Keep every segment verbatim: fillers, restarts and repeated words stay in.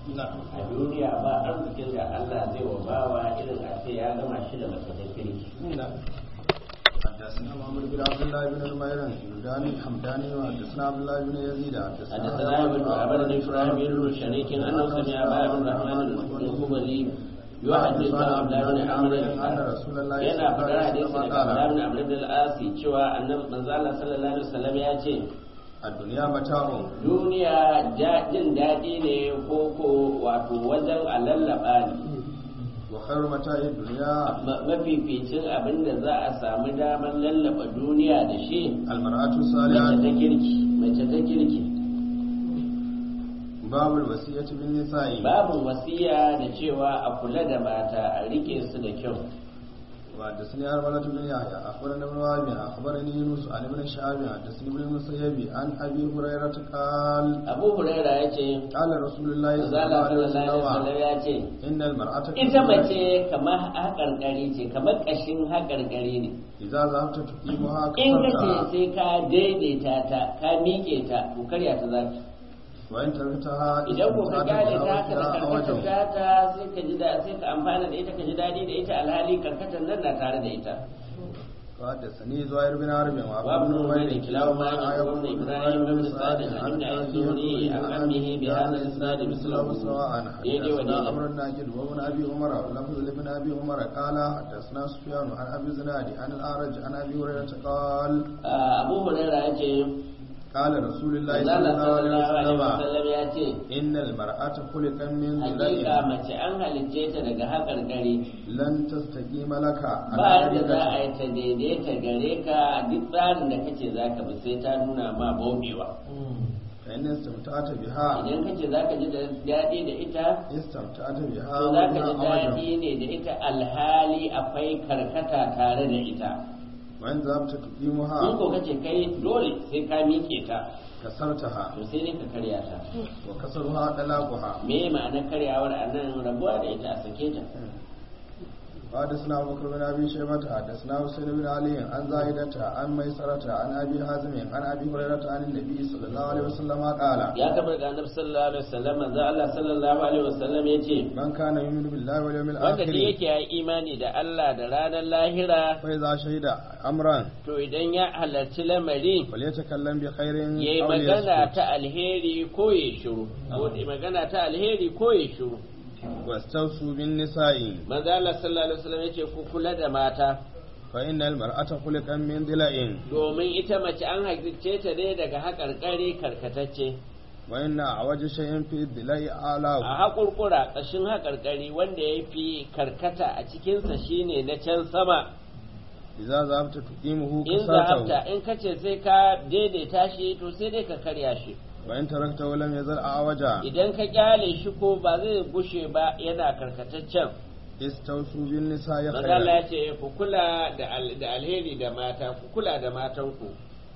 a duniya ba arzikin da Allah zai wa bawa irin a ce ya gama shi da mace ta kirki. حدثنا محمد بن عبد الله بن نمير الجرداني الحمداني وحدثنا عبد الله بن يزيد حدثنا ابن عبد إبراهيم بن شريك أنه سمع أبا بن الرحمن الخبري يحدث عن عبد الله بن عمرو أن رسول الله yana faɗar hadisi daga Abdullah ibn Amr ibn al-As cewa annabi manzo Allah sallallahu alaihi wasallam ya ce الدنيا متاع duniya jin daɗi ne ko ko wato wajen alallaba ne وخير متاع الدنيا mafificin abin da za a samu damar lallaba duniya da shi المرأة mace الصالحة ta kirki mace ta kirki باب الوصية بالنساء babin wasiya da cewa a kula da mata a rike su da kyau. وحدثني أرملة بن يحيى أخبرنا ابن وهب أخبرني يونس عن ابن شهاب حدثني ابن المسيب عن أبي هريرة قال Abu Huraira ya ce قال رسول الله صلى Zala الله عليه sallallahu alaihi وسلم wasallam ya ce إن المرأة ita mace kamar haƙarƙari ce kamar ƙashin haƙarƙari ne إذا ذهبت تقيمها in ka ce كسرتها sai ka daidaita ta ka miƙe ta to karya ta zaki وإن تركتها idan ko ka gane ta ka da استمتعت karkatar بها ta ta sai ka ji da sai ka amfana da ita ka ji daɗi da ita alhali karkatar nan na tare da ita. وحدثني زهير بن حرب وابن نمير كلاهما عن ابن ابراهيم بن سعد عن ابن الزهري عن عمه بهذا الاسناد مثله سواء يدي حدثنا ودينا. عمرو الناجد وابن ابي عمر ولفظ لابن ابي عمر قال حدثنا سفيان عن ابي زناد عن الاعرج عن ابي هريره قال Abu Huraira ya ce قال رسول الله صلى Allah الله عليه sallallahu alaihi وسلم wasallam ya ce ان المراه خلقت من hakika ذلك mace an halicce ta daga haƙarƙari لن تستقيم لك ba yadda za a yi ta daidaita gare ka duk tsarin da kace za ka bi sai ta nuna ma bobewa فإن استمتعت بها idan kace za ka ji daɗi da ita استمتعت بها to za ka ji وبها daɗi أوجه ne da ita alhali akwai karkata tare da ita وإن ذهبت in تقيمها ko kace kai dole sai ka miƙe ta كسرتها to sai dai ka karya ta وكسرها طلاقها me ma'anar karyawar a nan rabuwa da ita a sake ta حدثنا أبو بكر بن أبي شيبة حدثنا حسين بن علي عن زايدة عن ميسرة عن أبي حازم عن أبي هريرة عن النبي صلى الله عليه وسلم قال ya tabar ga annabi sallallahu alaihi wasallam manzo Allah sallallahu alaihi wasallam yace من كان يؤمن بالله واليوم wanda da الآخر yake yi imani da Allah da ranar lahira فإذا شهد أمرا to idan ya halarci lamari فليتكلم بخير yayi أو magana ليسكت ta alheri ko ya shiru ko yayi magana ta alheri ko ya shiru واستوصوا بالنساء manzo Allah sallallahu alaihi wasallam yace ku kula da mata فإن المرأة خلقت من ضلع domin ita mace an halicce ta ne daga haƙarƙari karkatacce وإن أعوج شيء في الضلع a أعلاه haƙurƙura ƙashin haƙarƙari wanda ya fi karkata a cikinsa shine na can sama إذا ذهبت تقيمه in كسرته zahabta in kace sai ka daidaita shi to sai dai ka karya shi وإن تركته لم يزل أعوجا idan ka kyale shi ko ba zai gushe ba yana karkataccen استوصوا بالنساء magana خيرا ya ce ku kula da al- da alheri da mata ku kula da matanku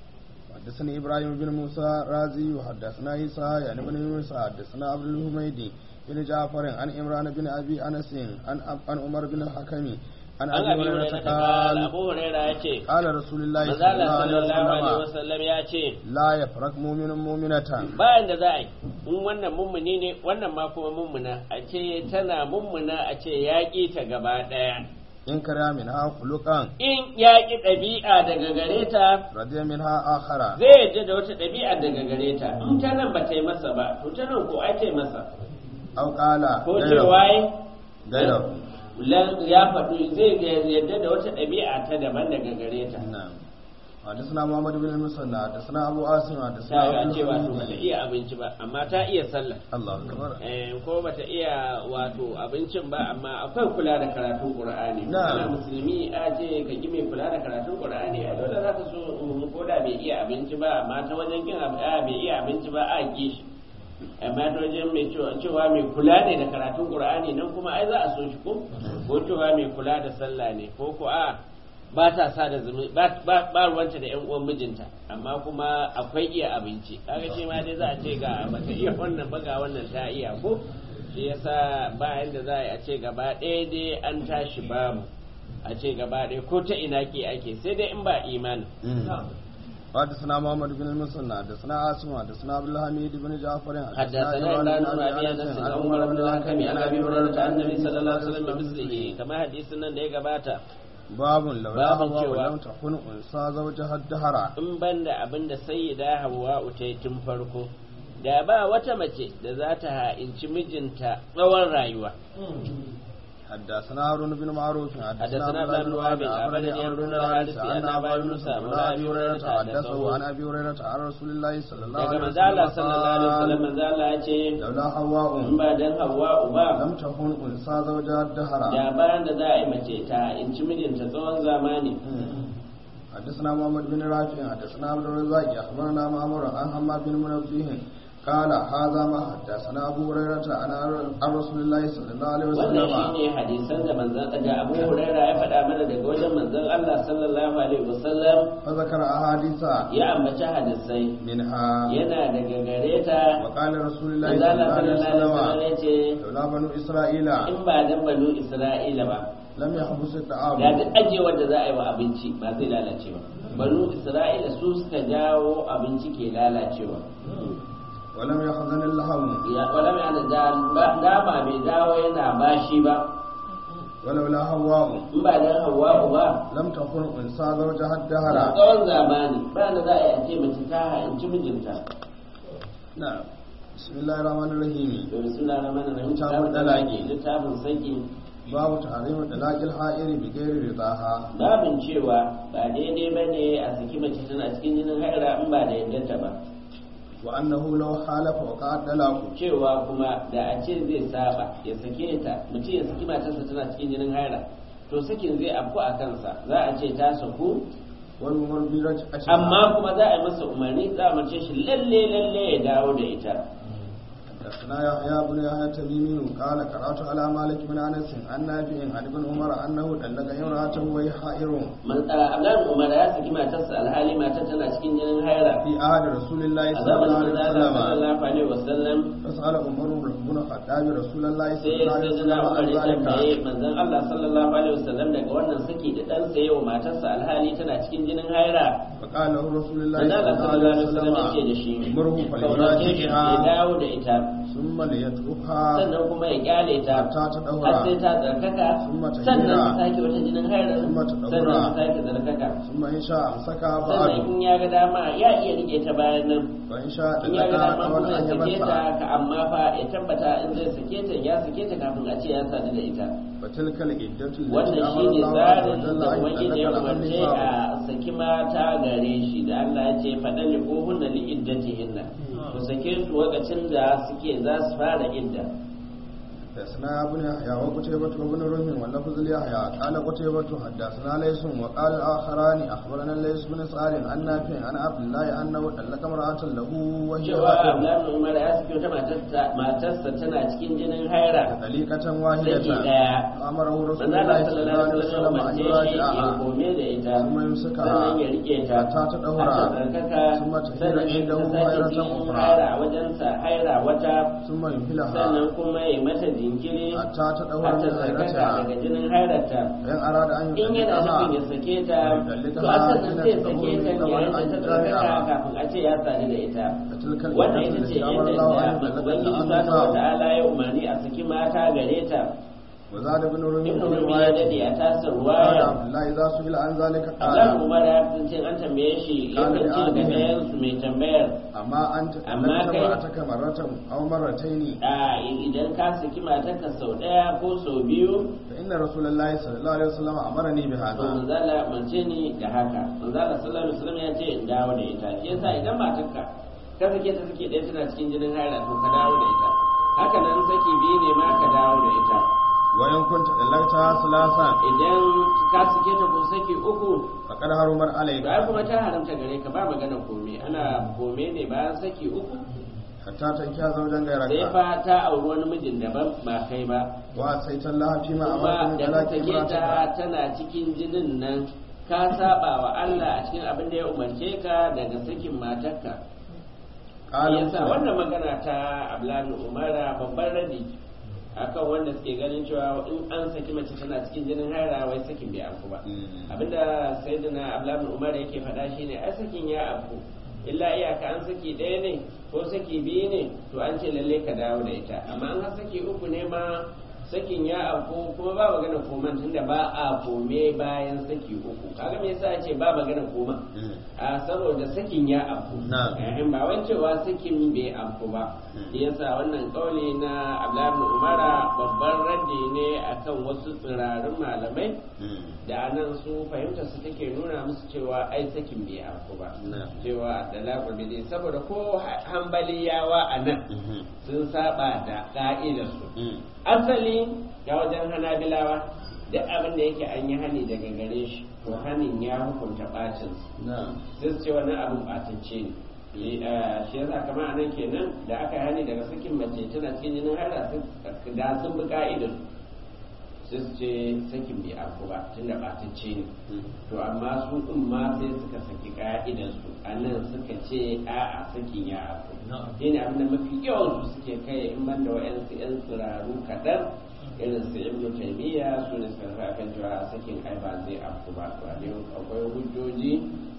حدثني إبراهيم بن موسى رازي وحدثنا عيسى يعني بن يونس حدثنا عبد الحميدي بن جعفر عن عمران بن أبي أنس عن عن عمر بن الحكم عن an أبي abi هريرة hurairah ta kala قال abu hurairah ya ce قال رسول الله manzo صلى Allah الله sallallahu alaihi عليه وسلم wasallam ya ce لا يفرق مؤمن مؤمنة bayan da za a yi in wannan mummuni ne wannan ma kuma mummuna a ce tana mummuna a ce ya ƙi ta gaba ɗaya إن كره منها خلقا in ya ƙi ɗabi'a daga gare ta رضي منها آخر zai yadda da wata ɗabi'a daga gare ta in ta nan ba ta yi masa ba to ta nan ko ai ta yi masa أو قال ko غيره cewa yi غيره lan- ya faɗi zai ga- yadda da wata ɗabi'a ta daban daga gare ta نعم حدثنا محمد بن المثنى حدثنا أبو عاصم حدثنا ta yi an عبد ce wato bata الحميد iya abinci ba amma ta iya sallah الله أكبر Eh, ko bata iya wato abincin ba amma akwai kula da karatun qur'ani Na'am. kana musulmi a ce ka ki mai kula da karatun qur'ani a dole za ka so mm, ko da bai iya abinci ba amma ta wajen kin ab- a bai iya abinci ba a ki shi amma ta wajen mai cewa cewa mai kula ne da karatun qur'ani nan kuma ai za a so shi ko ko cewa mai kula da sallah ne ko ko a ba ta sa da zumi ba ba ba ruwanta da yan uwan mijinta amma kuma akwai iya abinci kaga shi ma dai za a ce ga bata iya wannan ba ga wannan ta iya ko shi yasa ba yanda za a yi a ce gaba ɗaya dai an tashi babu a ce gaba ɗaya ko ta ina ke ake sai dai in ba imani حدثنا محمد بن المثنى حدثنا عاصم حدثنا عبد الحميد بن جعفر حدثنا عمران بن ابي انس عن عمر بن الحكم عن ابي هريره عن النبي صلى الله عليه وسلم بمثله كما حديث nan da ya gabata babun laula Babun hawa cewa- lam takun unsa zawjaha dahara in banda abinda sayyida Hawwa ta yi tun farko da ba wata mace da za ta ha'inci mijinta tsawon rayuwa حدثنا هارون بن معروف حدثنا عبد الله بن وهب أخبرني عمرو بن الحارث أن أبا يونس مولى أبي هريرة حدثه عن حدثه ابي هريره عن رسول الله صلى الله daga عليه manzo Allah وسلم sallallahu alaihi wasallam manzo Allah ya ce لولا حواء in ba dan Hawwa ba لم تكن انثى زوجها الدهر da bayan da za a yi mace ta inci mijinta tsawon zamani حدثنا محمد بن رافع حدثنا عبد الرزاق اخبرنا معمر عن حماد بن منبه قال هذا ما حدثنا ابو هريره عن عن رسول الله صلى الله عليه wannan وسلم shine hadisan da manzon da Abu Hurairah ya faɗa mana daga wajen manzon Allah sallallahu alaihi wasallam فذكر احاديث ya ambaci hadisai منها yana daga gare ta وقال رسول الله manzon صلى Allah الله عليه sallallahu alaihi wasallam وسلم ya ce لولا بنو اسرائيل in ba dan banu Isra'ila ba لم يحبس الطعام da duk ajewar da za a yi wa abinci ba zai lalace ba banu Isra'ila su suka jawo abinci ke lalacewa ولم يخزن اللحم ya wala mai da dama bai dawo yana bashi ba ولولا حواء in ba dan Hawwa ba لم تكن انثى زوجها a الدهر tsawon zamani ba da za a yi a ce mace ta ha'inci mijinta نعم بسم الله الرحمن الرحيم da suna na mana na Littafin dalaki. littafin saki باب تحريم طلاق الحائر بغير رضاها babin cewa ba daidai ba ne a saki mace tana cikin jinin haira in ba da yaddanta ba وأنه لو حالف وقع الطلاق cewa kuma da a ce zai saba ya sake ta mutum ya saki matarsa tana cikin jinin haira to sakin zai afku a kansa za a ce ta saku والمر برجعة amma kuma za a yi masa umarni za a mace shi lalle lalle ya dawo da ita حدثنا يحيى بن يحيى التميمي قال قرأت على مالك بن أنس عن نافع عن ابن عمر أنه طلق امرأته وهي حائر Abdullahi Umar ya saki matarsa alhali matar tana cikin jinin haira في عهد رسول الله a صلى الله zamanin عليه da وسلم sallallahu alaihi wasallam فسأل عمر بن الخطاب رسول الله صلى sai الله عليه sai na وسلم عن Umar ya tambaye ذلك manzon Allah sallallahu alaihi wasallam daga wannan saki da dan sa yawa matarsa alhali tana cikin jinin haira فقال له رسول الله manzon صلى Allah الله sallallahu عليه alaihi wasallam ya ce وسلم da shi مره kaunace shi ya فليراجعها dawo da ita ثم ليتركها sannan kuma ya kyale ta حتى تدهر har sai ta tsarkaka ثم تهيرا sannan ta sake wata jinin haira ثم تدهر sannan ta sake tsarkaka ثم إن شاء أمسكها sannan بعد in ya ga dama ya iya rike ta bayan nan وإن شاء in ya ga طلقها dama قبل kuma ya أن sake ta يمسها ka amma fa ya tabbata in zai sake ta ya sake ta kafin a ce ya sadu da ita وتلك العدة التي wannan أمر shi ne الله عز tsarin وجل da أن ubangiji ya يتذكر umarce النساء a saki mata gare shi da Allah ya ce faɗa li kohunna li iddatihinna ku sake su lokacin da suke za su fara idda حدثنا ابن يحيى وقتيبة وابن رهم واللفظ ليحيى قال قتيبة حدثنا ليس وقال الآخران أخبرنا ليس بن سعد عن نافع عن عبد الله أنه طلق امرأة له وهي cewa حائض Abdullahi Umar ya saki wata matarsa matarsa tana cikin jinin haira طليقة saki واحدة daya فأمره رسول manzo الله Allah صلى الله عليه sallallahu alaihi wasallam وسلم أن ya umarce shi ya يراجعها kome da ita ثم يمسكها sannan ya rike ta حتى تطهر har ta tsarkaka ثم تحيل sannan ya عنده sake حيرة cikin أخرى haira wajensa haira wata ثم يمهلها sannan kuma ya mata jinkiri حتى har تطهر ta من tsarkaka حيرتها daga jinin hairarta فإن أراد أن in yana nufin ya يطلقها sake ta to a sannan sai sake ta yayin da ta tsarkaka kafin a ce ya sadu da ita فتلك wannan العدة ita ce التي أمر yadda الله da أن يطلق ubangiji subhanahu النساء wata'ala ya umarni a saki mata gare ta وزاد ابن رمي ibnu في rubi ya dade روايته a tasar قال ruwaya عبد الله إذا سئل عن ذلك Allah قال Umar ya kasance an tambaye shi yakan ce ga ɗayan su mai tambayar أما أنت أما طلقت كي- امرأتك مرة أو مرتين a idan ka saki matarka sau ɗaya ko sau biyu فإن رسول الله صلى الله عليه وسلم أمرني to بهذا manzala mance ni da haka manzala sallallahu alaihi wasallam ya ce in dawo da ita shi yasa idan matarka ka sake ta sake ɗaya tana cikin jinin haila to ka dawo da ita haka nan saki biyu ne ma ka dawo da ita وإن كنت طلقتها ثلاثا idan ka sake ta ko saki uku فقد حرم عليك ba kuma ta haramta gare ka ba magana kome ana kome ne bayan saki uku حتى تنكح زوجا sai غيرك fa ta auri wani mijin daban ba kai ba وأتيت الله فيما kuma أمرك من da ka طلاق sake ta امرأتك tana cikin jinin nan ka saba wa Allah a cikin abin da ya umarce ka daga sakin matarka قال yasa wannan magana ta Abdullahi Umara babban radi akan wanda suke ganin cewa in an saki mace tana cikin jinin haira wai sakin bai afku ba abinda sayyidina Abdullah bin Umar yake faɗa shine ai sakin ya afku illa iyaka an saki ɗaya ne ko saki biyu ne to an ce lalle ka dawo da ita amma an har saki uku ne ma sakin ya afku kuma ba magana koman tunda ba a kome bayan saki uku kaga me yasa ce ba magana koma a saboda sakin ya afku in ba wancewa sakin bai afku ba yasa wannan kauli na Abdullah ibn Umara babban raddi ne akan wasu tsirarin malamai da anan su fahimta su take nuna musu cewa ai sakin bai afku ba cewa dalaqul bidi saboda ko hanbaliyawa anan sun saba da ka'idar su asali ya wajen hanabilawa duk abin da yake an yi hani daga gare shi to hanin ya hukunta bacin sai su ce wannan abin batacce ne shi yasa kamar anan kenan da aka yi hani daga sakin mace tana cikin jinin haila da sun bi ka'idar sai su ce sakin bai afku ba tunda batacce ne to amma su din ma sai suka saki ka'idar su anan suka ce a'a sakin ya afku shine abin da mafi yawan su suke kai in ban da wa'yansu yan tsiraru kaɗan irin su ibnu taymiya su ne suka rufa kan cewa sakin ai ba zai afku ba akwai hujjoji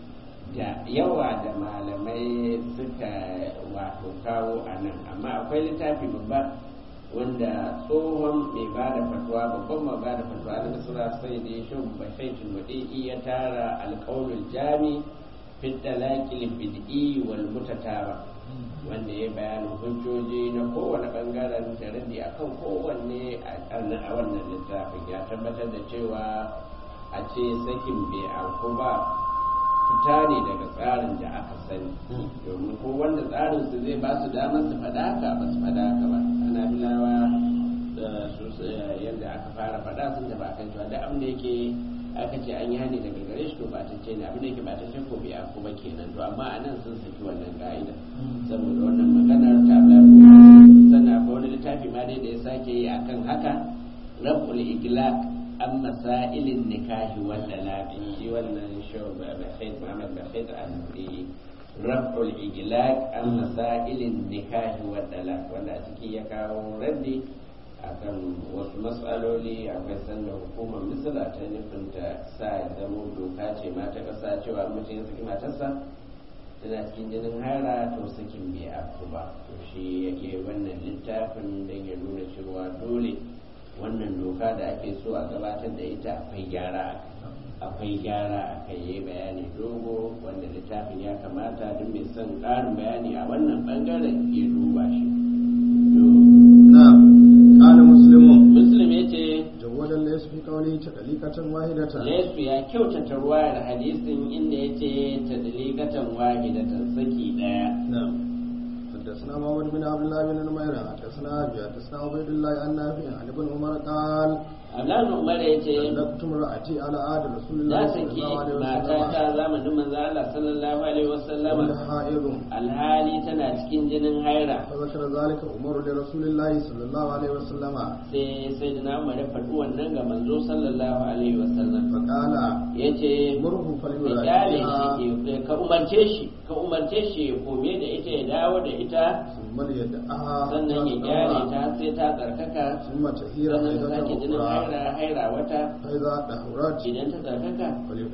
da yawa da malamai suka wato kawo a nan amma akwai littafi babba wanda tsohon mai ba da fatuwa babban mai ba da fatuwa na nasara sai da ya shan bashaitul wadi'i ya tara alƙaulul jami fi talaqil bid'i wal mutataba wanda ya bayanin hujjoji na kowane bangaren da radi akan kowanne a wannan littafin ya tabbatar da cewa a ce sakin bai auku ba fita ne daga tsarin da aka sani domin ko wanda tsarin su zai ba su damar su faɗa haka ba su faɗa haka ba ana bilawa da su yadda aka fara faɗa sun da ba kan cewa da abin da yake aka ce an yi hani daga gare shi to ba ta ce ne abin da yake ba ta ce ko bai afku ba kenan to amma a nan sun saki wannan ka'ida saboda wannan maganar ta sannan akwai wani littafi ma dai da ya sake yi akan haka rabul iglaq an masailin nikahi wanda lafi shi wannan show ba Said Muhammad ba Said al-Nuri rabul iglaq an masailin nikahi wanda lafi wanda a ciki ya kawo raddi akan wasu matsaloli akwai sanda hukumar misala ta nufin ta sa ya zama doka ce mata kasa cewa mutum ya saki matarsa tana cikin jinin haira to sakin bai afku ba to shi yake wannan littafin don ya nuna cewa dole wannan doka da ake so a gabatar da ita akwai gyara akwai gyara a kai yi bayani dogo wanda littafin ya kamata duk mai son ƙarin bayani a wannan bangaren ya duba shi قال مسلم مسلم yace jawwada laysa fi qawli tadlikatan wahidatan laysa ya kyautata ruwayar hadisin inda yace tadlikatan wahidatan saki daya na'am حدثنا محمد بن عبد الله بن نمير حدثنا ابي حدثنا عبيد الله عن نافع عن ابن عمر قال Allah Umar ya ce daktum ra'ati ala adi rasulullahi sallallahu alaihi wasallam mata ta zamanin manzo Allah sallallahu alaihi wasallam alhali tana cikin jinin haira fa zakara zalika Umar da rasulullahi sallallahu alaihi wasallam sai sayyidina Umar ya faɗi wannan ga manzo sallallahu alaihi wasallam fa kala yace murhu falyura ka umarce shi ka umarce shi ya kome da ita ya dawo da ita sannan ya gyare ta sai ta tsarkaka sannan ta sake jinin haira haira wata idan ta tsarkaka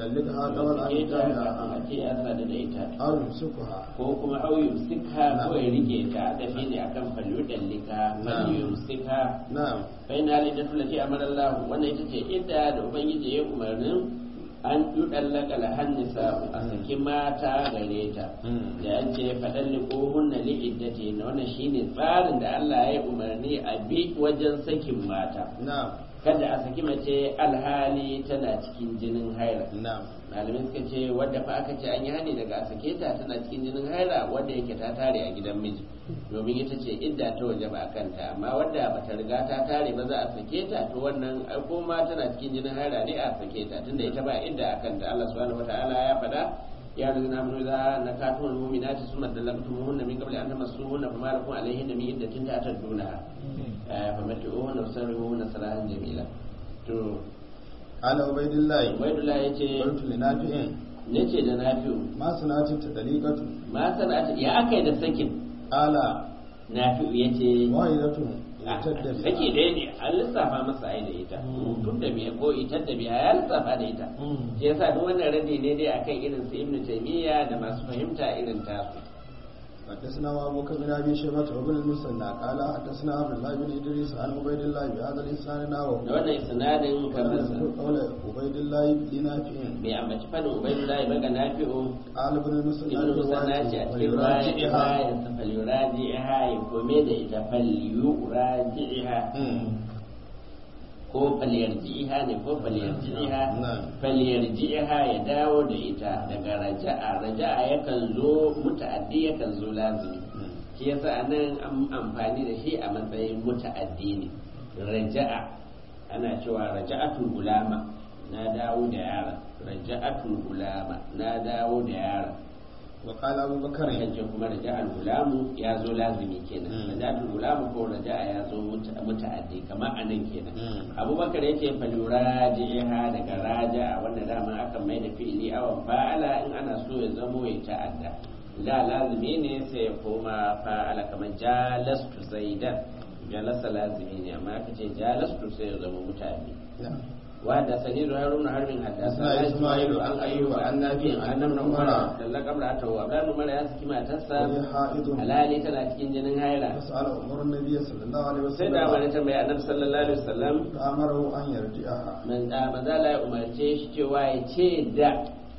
ya ta a ce ya sadu da ita ko kuma auyu sikha ko ya rike ta da shi ne akan falyu dallika falyu sikha bai na halin da tulati amara Allah wannan ita ce idda da ubangiji ya umarnin an yudallaka lahannisa a saki mata gare ta da an ce fadalliko hunna li iddati na wannan shine tsarin da Allah ya umarni a bi wajen sakin mata kada a saki mace alhali tana cikin jinin haila malamin suka ce wadda fa aka ce an yi hani daga a sake ta tana cikin jinin haila wadda yake ta tare a gidan miji domin ita ce idda ta waje ba a kanta amma wadda bata riga ta tare ba za a sake ta to wannan ko ma tana cikin jinin haila ne a sake ta tunda ita ba idda a kanta Allah subhanahu wataala ya faɗa ya rizna mun za na katul mu'minati summa dalakumuhunna min qabli an tamassuhunna fama lakum alayhinna min iddatin ta'tadduna fa matu'uhunna wasarruhunna sarahan jamila to ala ubaidillahi ubaidillahi yace qultu li nafi'in nace da nafi'u ma sanati ta dalikatu ma sanati ya akai da sakin ala nafi'u yace wahidatu tadda biha saki ɗaya ne an lissafa masa ai da ita tun da biya ko itar da biya ya lissafa da ita shi yasa duk wannan radi ne dai akan irin su ibnu taymiya da masu fahimta irin tasu حدثنا أبو بكر بن أبي شيبة وابن المثنى قال حدثنا عبد الله بن إدريس عن عبيد الله بهذا الإسناد نحوه da wannan isnadin kamar sa قول عبيد الله لنافع bai ambaci fadin ubaidullahi ba ga nafi'u قال ابن المثنى ibnu musanna ce a cikin raji'iha ya tafal yuraji'iha ya kome da ita fal yuraji'iha ko falyarji'iha ne ko falyarji'iha falyarji'iha ya dawo da ita daga raja'a raja'a yakan zo muta'addi yakan zo lazimi shi yasa anan an amfani da shi a matsayin muta'addi ne raja'a ana cewa raja'atul gulama na dawo da yara raja'atul gulama na dawo da yara وقال أبو بكر yace kuma raja'al gulamu ya zo lazimi kenan raja'al gulamu ko raja'a ya zo muta'addi kamar anan kenan abubakar yace falurajiha daga raja'a wanda dama akan mai da fi'ili awan fa'ala in ana so ya zamo ya ta'adda da lazimi ne sai ya koma fa'ala kamar jalastu zaidan jalasa lazimi ne amma aka ce jalastu sai ya zama muta'addi وحدثني زهير بن حرب حدثنا اسماعيل عن ايوب عن نافع عن ابن عمر دلك امراته وابن عمر ya saki matarsa halali tana cikin jinin haila فسأل عمر النبي صلى الله عليه sai وسلم da wani tambaya annabi sallallahu alaihi wasallam فأمره أن يرجعها man da mazala ya umarce shi cewa ya ce da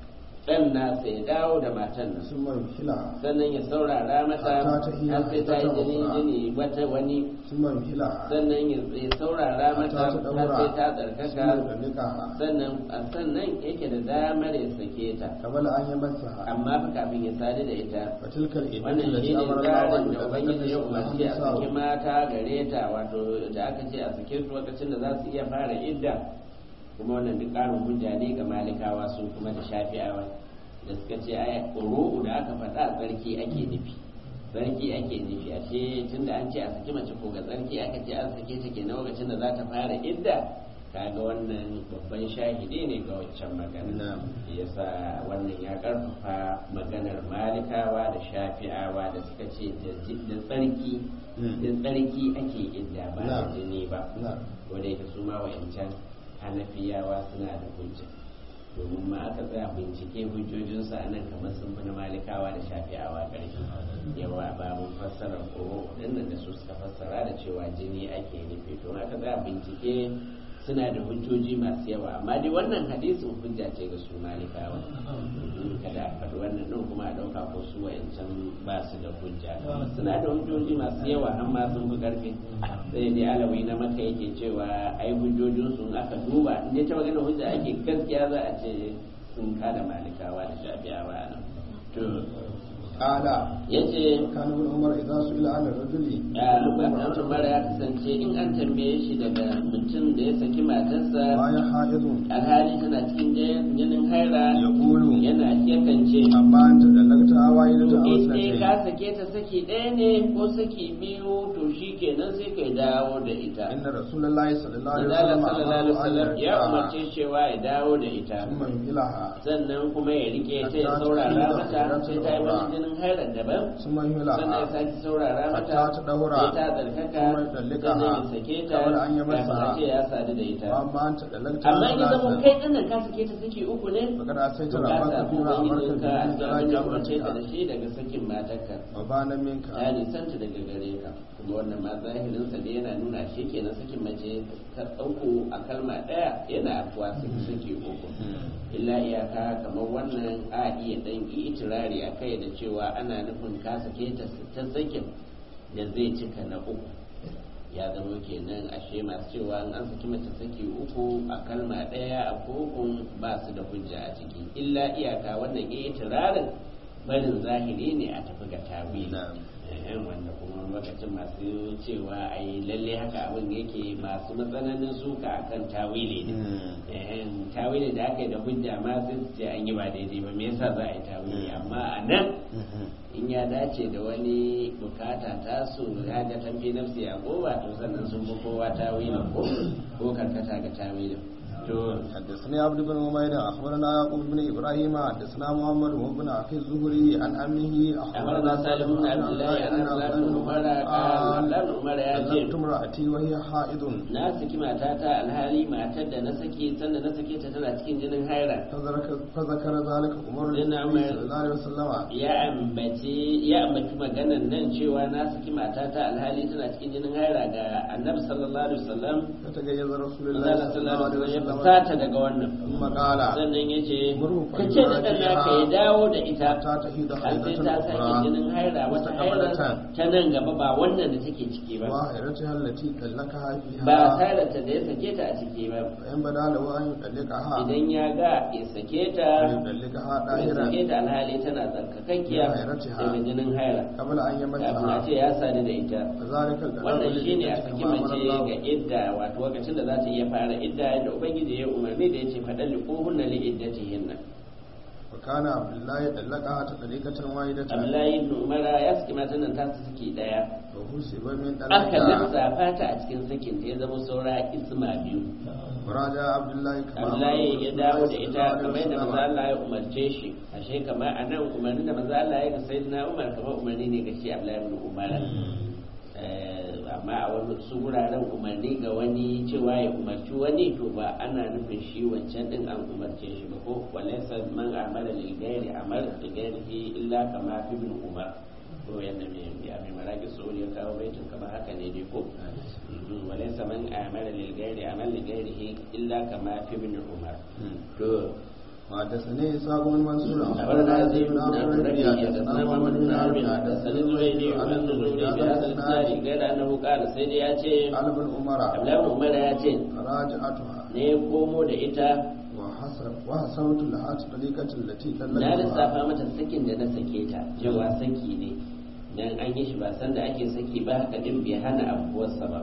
dan nasa ya dawo da matan nan ثم يمهلها sannan ya saurara mata har sai ta yi jini jini wata wani ثم يمهلها sannan ya saurara mata har sai ta tsarkaka ثم يطلقها sannan sannan yake da damar ya sake ta قبل أن يمسها amma fa kafin ya sadu da ita وتلك العدة wannan التي shi ne أمر الله tsarin أن da ubangiji ya umarci a saki يتخذ mata gare ta wato da aka ce a sake su lokacin da za su iya fara idda kuma wannan duk ƙarin hujja ne ga malikawa su kuma da shafi'awa da suka ce ai ƙuru'u da aka faɗa tsarki ake nufi tsarki ake nufi ashe tunda an ce a saki mace ko ga tsarki aka ce an sake ta kenan lokacin da za ta fara idda kaga wannan babban shahidi ne ga waccan magana yasa wannan ya karfafa maganar malikawa da shafi'awa da suka ce da tsarki da tsarki ake idda ba da jini ba wanda yake su ma wa'ancan hanafiyawa suna da hujja domin ma aka tsaya bincike hujjojinsu a nan kamar sun fi na malikawa da shafi'awa ƙarfi yawa ba mun fassara ko waɗannan da su suka fassara da cewa jini ake nufi to aka tsaya bincike suna da hujjoji masu yawa amma dai wannan hadisin hujja ce ga su malikawa kada a faɗi wannan ɗin kuma a ɗauka ko su wa'ancan ba su da hujja suna da hujjoji masu yawa amma sun fi ƙarfi sai dai alawi na maka yake cewa ai hujjojin sun aka duba in dai ta magana hujja ake gaskiya za a ce sun kada malikawa da shafi'awa a nan to قال yace كان ابن عمر إذا سئل عن الرجل Abdullahi Umar ya kasance in an tambaye shi daga mutum da ya saki matarsa وهي حائض alhali tana cikin jinin haira يقول yana yakan ce أما أنت دلقتها واحدة أو in dai اثنتين ka sake ta saki ɗaya ne ko saki biyu to shi kenan sai kai dawo da ita إن رسول الله صلى الله عليه Allah وسلم sallallahu alaihi أمره أن wasallam ya يرجعها umarce cewa ya dawo da ita ثم يمهلها sannan kuma ya rike ta ya saurara mata sai ta yi wani jinin hairar daban ثم sannan ya يمهلها sake saurara mata حتى تدهر sai ta tsarkaka ثم يطلقها sannan ya sake ta قبل أن kafin يمسها a ce ya sadu da ita وأما أنت دلقتها amma in zama ثلاثا kai dinnan ka sake ta saki uku ne فقد أتيت to ka ربك samu فيما أمرت ubangijinka a به cikin abin da من umarce ka da طلاق shi daga sakin matarka وبان منك ta nisanta daga gare ka kuma wannan ma zahirinsa da yana nuna shi kenan sakin mace ta ɗauko a kalma ɗaya yana afuwa saki saki uku illa iyaka kamar wannan a iya ɗan itirari a kai da cewa ana nufin ka sake ta ta sakin da zai cika na uku ya zama kenan ashe masu cewa an saki mace saki uku a kalma ɗaya a kokun ba su da hujja a ciki illa iyaka wannan itirarin barin zahiri ne a tafi ga tawili yan wanda kuma lokacin masu cewa ai lalle haka abin yake masu matsananin suka akan tawili ne tawili da aka yi da hujja ma sai su ce an yi ba daidai ba me yasa za a yi tawili amma a nan in ya dace da wani bukata ta su ya ga tamfi nafsi a goba to sannan sun fi kowa tawili ko ko karkata ga tawilin to حدثني عبد بن عمير اخبرنا يعقوب بن ابراهيم حدثنا محمد وابن اخي الزهري عن امه أخبرنا سالم بن عبد الله أن عبد الله بن عمر قال عبد الله بن عمر يا طلقت ce امرأتي وهي حائض na saki matata alhali matar da na saki sanda na sake ta tana cikin jinin haira فذكر فذكر ذلك عمر سيدنا النبي عمر صلى الله عليه وسلم ya ambaci ya ambaci maganan nan cewa na saki matata alhali tana cikin jinin haira ga annabi sallallahu alaihi wasallam فتجيز رسول الله Allah صلى الله sallallahu عليه alaihi wasallam ya وسلم fusata daga wannan ثم قال sannan yace Murhu fa kace da dan naka ya dawo da ita ta tahida har sai haidatan ta sake ukhra jinin haira wata haira ta nan gaba ba wannan da take ciki ba وعائرتها التي طلقها فيها ba hairata da ya sake ta a ciki ba فإن بدا له أن يطلقها idan ya ga ya sake ta يطلقها ya طاهرا sake ta alhali tana tsarkakakkiya daga jinin haira قبل أن kafin a يمسها ce ya sadu da ita فذلك الطلاق wannan الذي shine a saki كما أمر mace الله ga idda wato lokacin da za ta iya fara idda yadda ubangiji ya umarni da yace fadan liquhunna li iddatihinna وكان عبد الله يطلقها تطليقة واحدة Abdullahi ibn Umar ya saki matan nan ta saki daya وحسب من aka طلقها lissafa ta a cikin sakin ta ya zama saura isma biyu وراجع عبد الله كما Abdullahi ya dawo da ita أمر kamar yadda الله manzo Allah ya umarce shi ashe kamar anan umarnin da manzo Allah ya ga sayyidina Umar kamar umarni ne ga shi Abdullahi ibn Umar amma a wani su wuraren umarni ga wani cewa ya umarci wani to ba ana nufin shi wancan din an umarce shi ba ko walaysa man amara lil ghairi amara lil ghairihi illa kama fi ibn Umar ko yanda mai ya mai maraki sauri ya kawo baitin kamar haka ne dai ko walaysa man amara lil ghairi amara lil ghairihi illa kama fi ibn Umar to وحدثني إسحاق بن منصور أخبرنا زيد بن عبد الربيع حدثنا محمد بن عامر حدثني زهير عن الزهري بهذا الإسناد غير أنه قال سيدي ياتي قال ابن عمر Abdullahi ibn Umar ya ce راجعتها ne komo da ita وحسب وحسبت لها طريقة التي na طلقها lissafa mata sakin da na sake ta cewa saki ne dan an yi shi ba san da ake saki ba haka din bai hana abuwarsa ba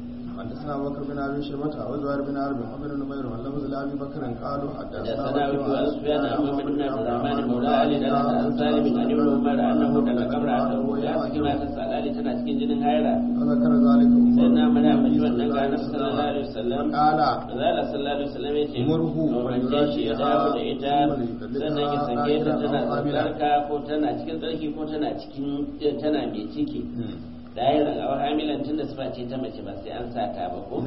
حدثنا أبو بكر بن أبي شيبة وزهير بن حرب وابن نمير واللفظ لأبي بكر قالوا حدثنا حدثنا أبو سفيان عن محمد بن عبد الرحمن مولى علي عن سالم عن ابن عمر أنه دخل امرأته ya saki matarsa alhali tana cikin jinin haira فذكر ذلك sai na عمر mana mace wannan ga annabi sallallahu alaihi wasallam قال Zala sallallahu alaihi wasallam ya ce Murhu, umarce shi ya dawo da ita sannan ya sake ta tana tsarka ko tana cikin tsarki ko tana cikin tana mai ciki da'irar a hamilan tun da sufa ce ta mace ba sai an sata ba ko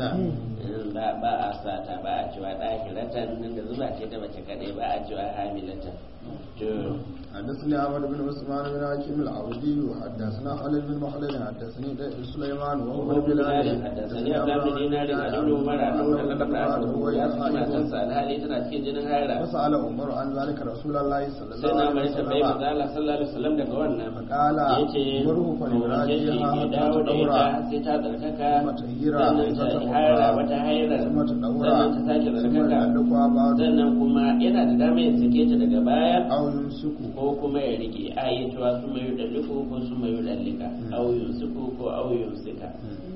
ba ba a sata ba a cewa ɗahiratan nan da zuba ce ta mace kadai ba a cewa hamilatan to حدثني عمرو بن عثمان بن حكيم العودي وحدثنا خالد بن مخلد حدثني سليمان وهو بن بلال حدثني عبد الله بن دينار عن ابن عمر انه لقد امراته يا سكي تنسى الهالي tana cikin jinin haira فسأل عمر عن ذلك رسول الله صلى sai الله na عليه mai tambayi وسلم manzo Allah sallallahu alaihi wasallam daga wannan فقال yace مره umarce shi فليراجعها ya حتى dawo da ita تطهر sai ta tsarkaka وتهيرا sannan ta haira wata haira ثم تطهر sannan ta sake ثم tsarkaka يعلقها بعد sannan kuma yana da dama ya sake ta daga baya أو يمسك ko kuma ya rike a yi cewa su mayu dalliku ko su mayu dallika au yumsiku ko au yumsika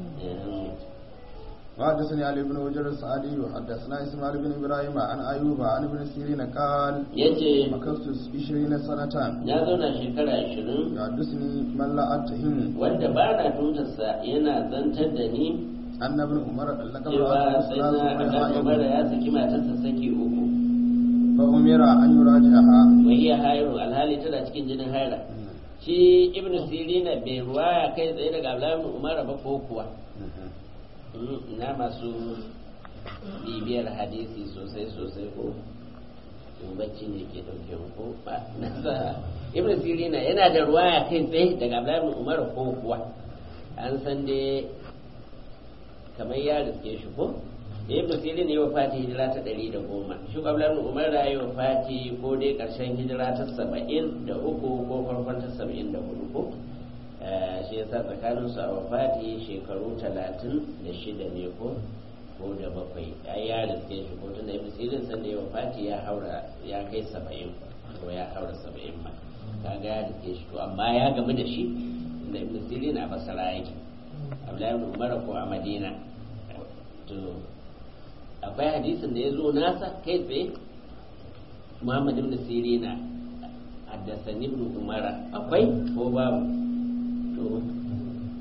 وحدثني علي بن وجر السعدي وحدثنا اسماعيل بن ابراهيم عن ايوب عن ابن سيرين قال yace مكثت عشرين سنة ya zauna shekara ashirin يحدثني من لا اتهم wanda ba na tuntarsa yana zantar da ni ان ابن عمر طلق cewa امرأته sai na ثلاث Umar مرات ya saki matarsa saki uku فأمر أن يراجعها wai ya hairu alhali tana cikin jinin haira shi ibn sirina bai ruwaya kai tsaye daga Abdullahi ibn Umar ba ko kuwa na masu bibiyar hadisi sosai sosai ko bacci ne ke dauke ko ba nasa ibn sirina yana da ruwaya kai tsaye daga Abdullahi ibn Umar ko kuwa an san dai kamar ya riske shi ko ibn sirina ya wafati hijira ta ɗari da goma shi ko Abdullahi ibn Umar ya wafati ko dai ƙarshen hijira ta saba'in da uku ko farkon ta saba'in da hudu ko shi yasa tsakanin su a wafati shekaru talatin da shida ne ko ko da bakwai ai ya riske shi ko tunda ibn sirin san da ya wafati ya haura ya kai saba'in ko ya haura saba'in ma kaga ya riske shi to amma ya gamu da shi da ibn sirin a basara yake Abdullahi ibn Umar ko a Madina to akwai hadisin da ya zo nasa kai tsaye Muhammad ibn Sirina haddasani ibn Umar akwai ko babu to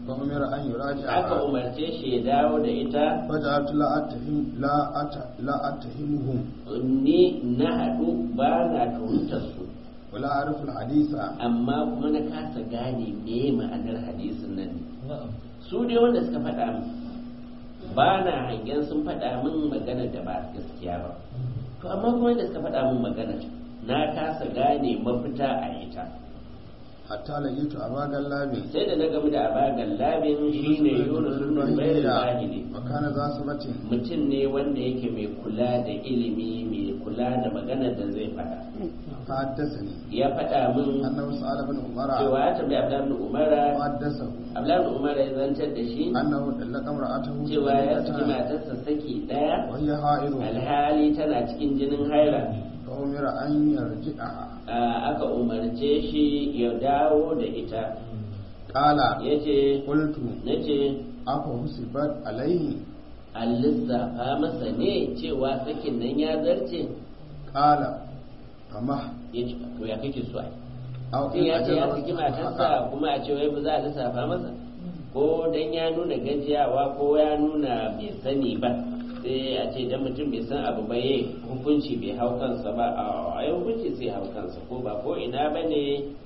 فأمر أن aka يراجعها umarce shi ya dawo da ita. فجعلت لا أتهم لا أت لا أتهمهم Ni na haɗu ba na tuhumtar su, ولا أعرف الحديث amma kuma na kasa gane me ma'anar hadisin nan. Su dai wanda suka faɗa min ba na hangen sun faɗa min magana da ba gaskiya ba, to amma kuma wanda suka faɗa min magana na kasa gane mafita a ita. حتى لقيت أبا غلاب Sai da na gamu da abagan labin shi ne Yunus ibn Ubayr al-Bahili, وكان ذا صفة mutum ne wanda yake mai kula da ilimi, mai kula da maganar da zai faɗa. فحدثني Ya faɗa min أنه سأل ابن عمر cewa ya tambayi Abdullahi ibn Umara, وحدثه Abdullahi ibn Umara ya zantar da shi أنه طلق امرأته cewa ya saki matarsa saki ɗaya وهي حائض alhali tana cikin jinin haila. فأمر أن يرجعها Ah, aka umarce shi ya dawo da ita. قال Ya ce, قلت na ce, أفحسبت عليه an lissafa masa ne cewa sakin nan ya zarce? قال فما Ya ce, to ya kake so ai? أو Sai ya ce ya أجل saki matarsa kuma a ce wai ba za a lissafa masa? Ko dan ya nuna gajiyawa ko ya nuna bai sani ba. Sai a ce dan mutum bai san abu ba yayi hukunci bai hau kansa ba, a ai hukunci sai hau kansa, ko ba ko ina bane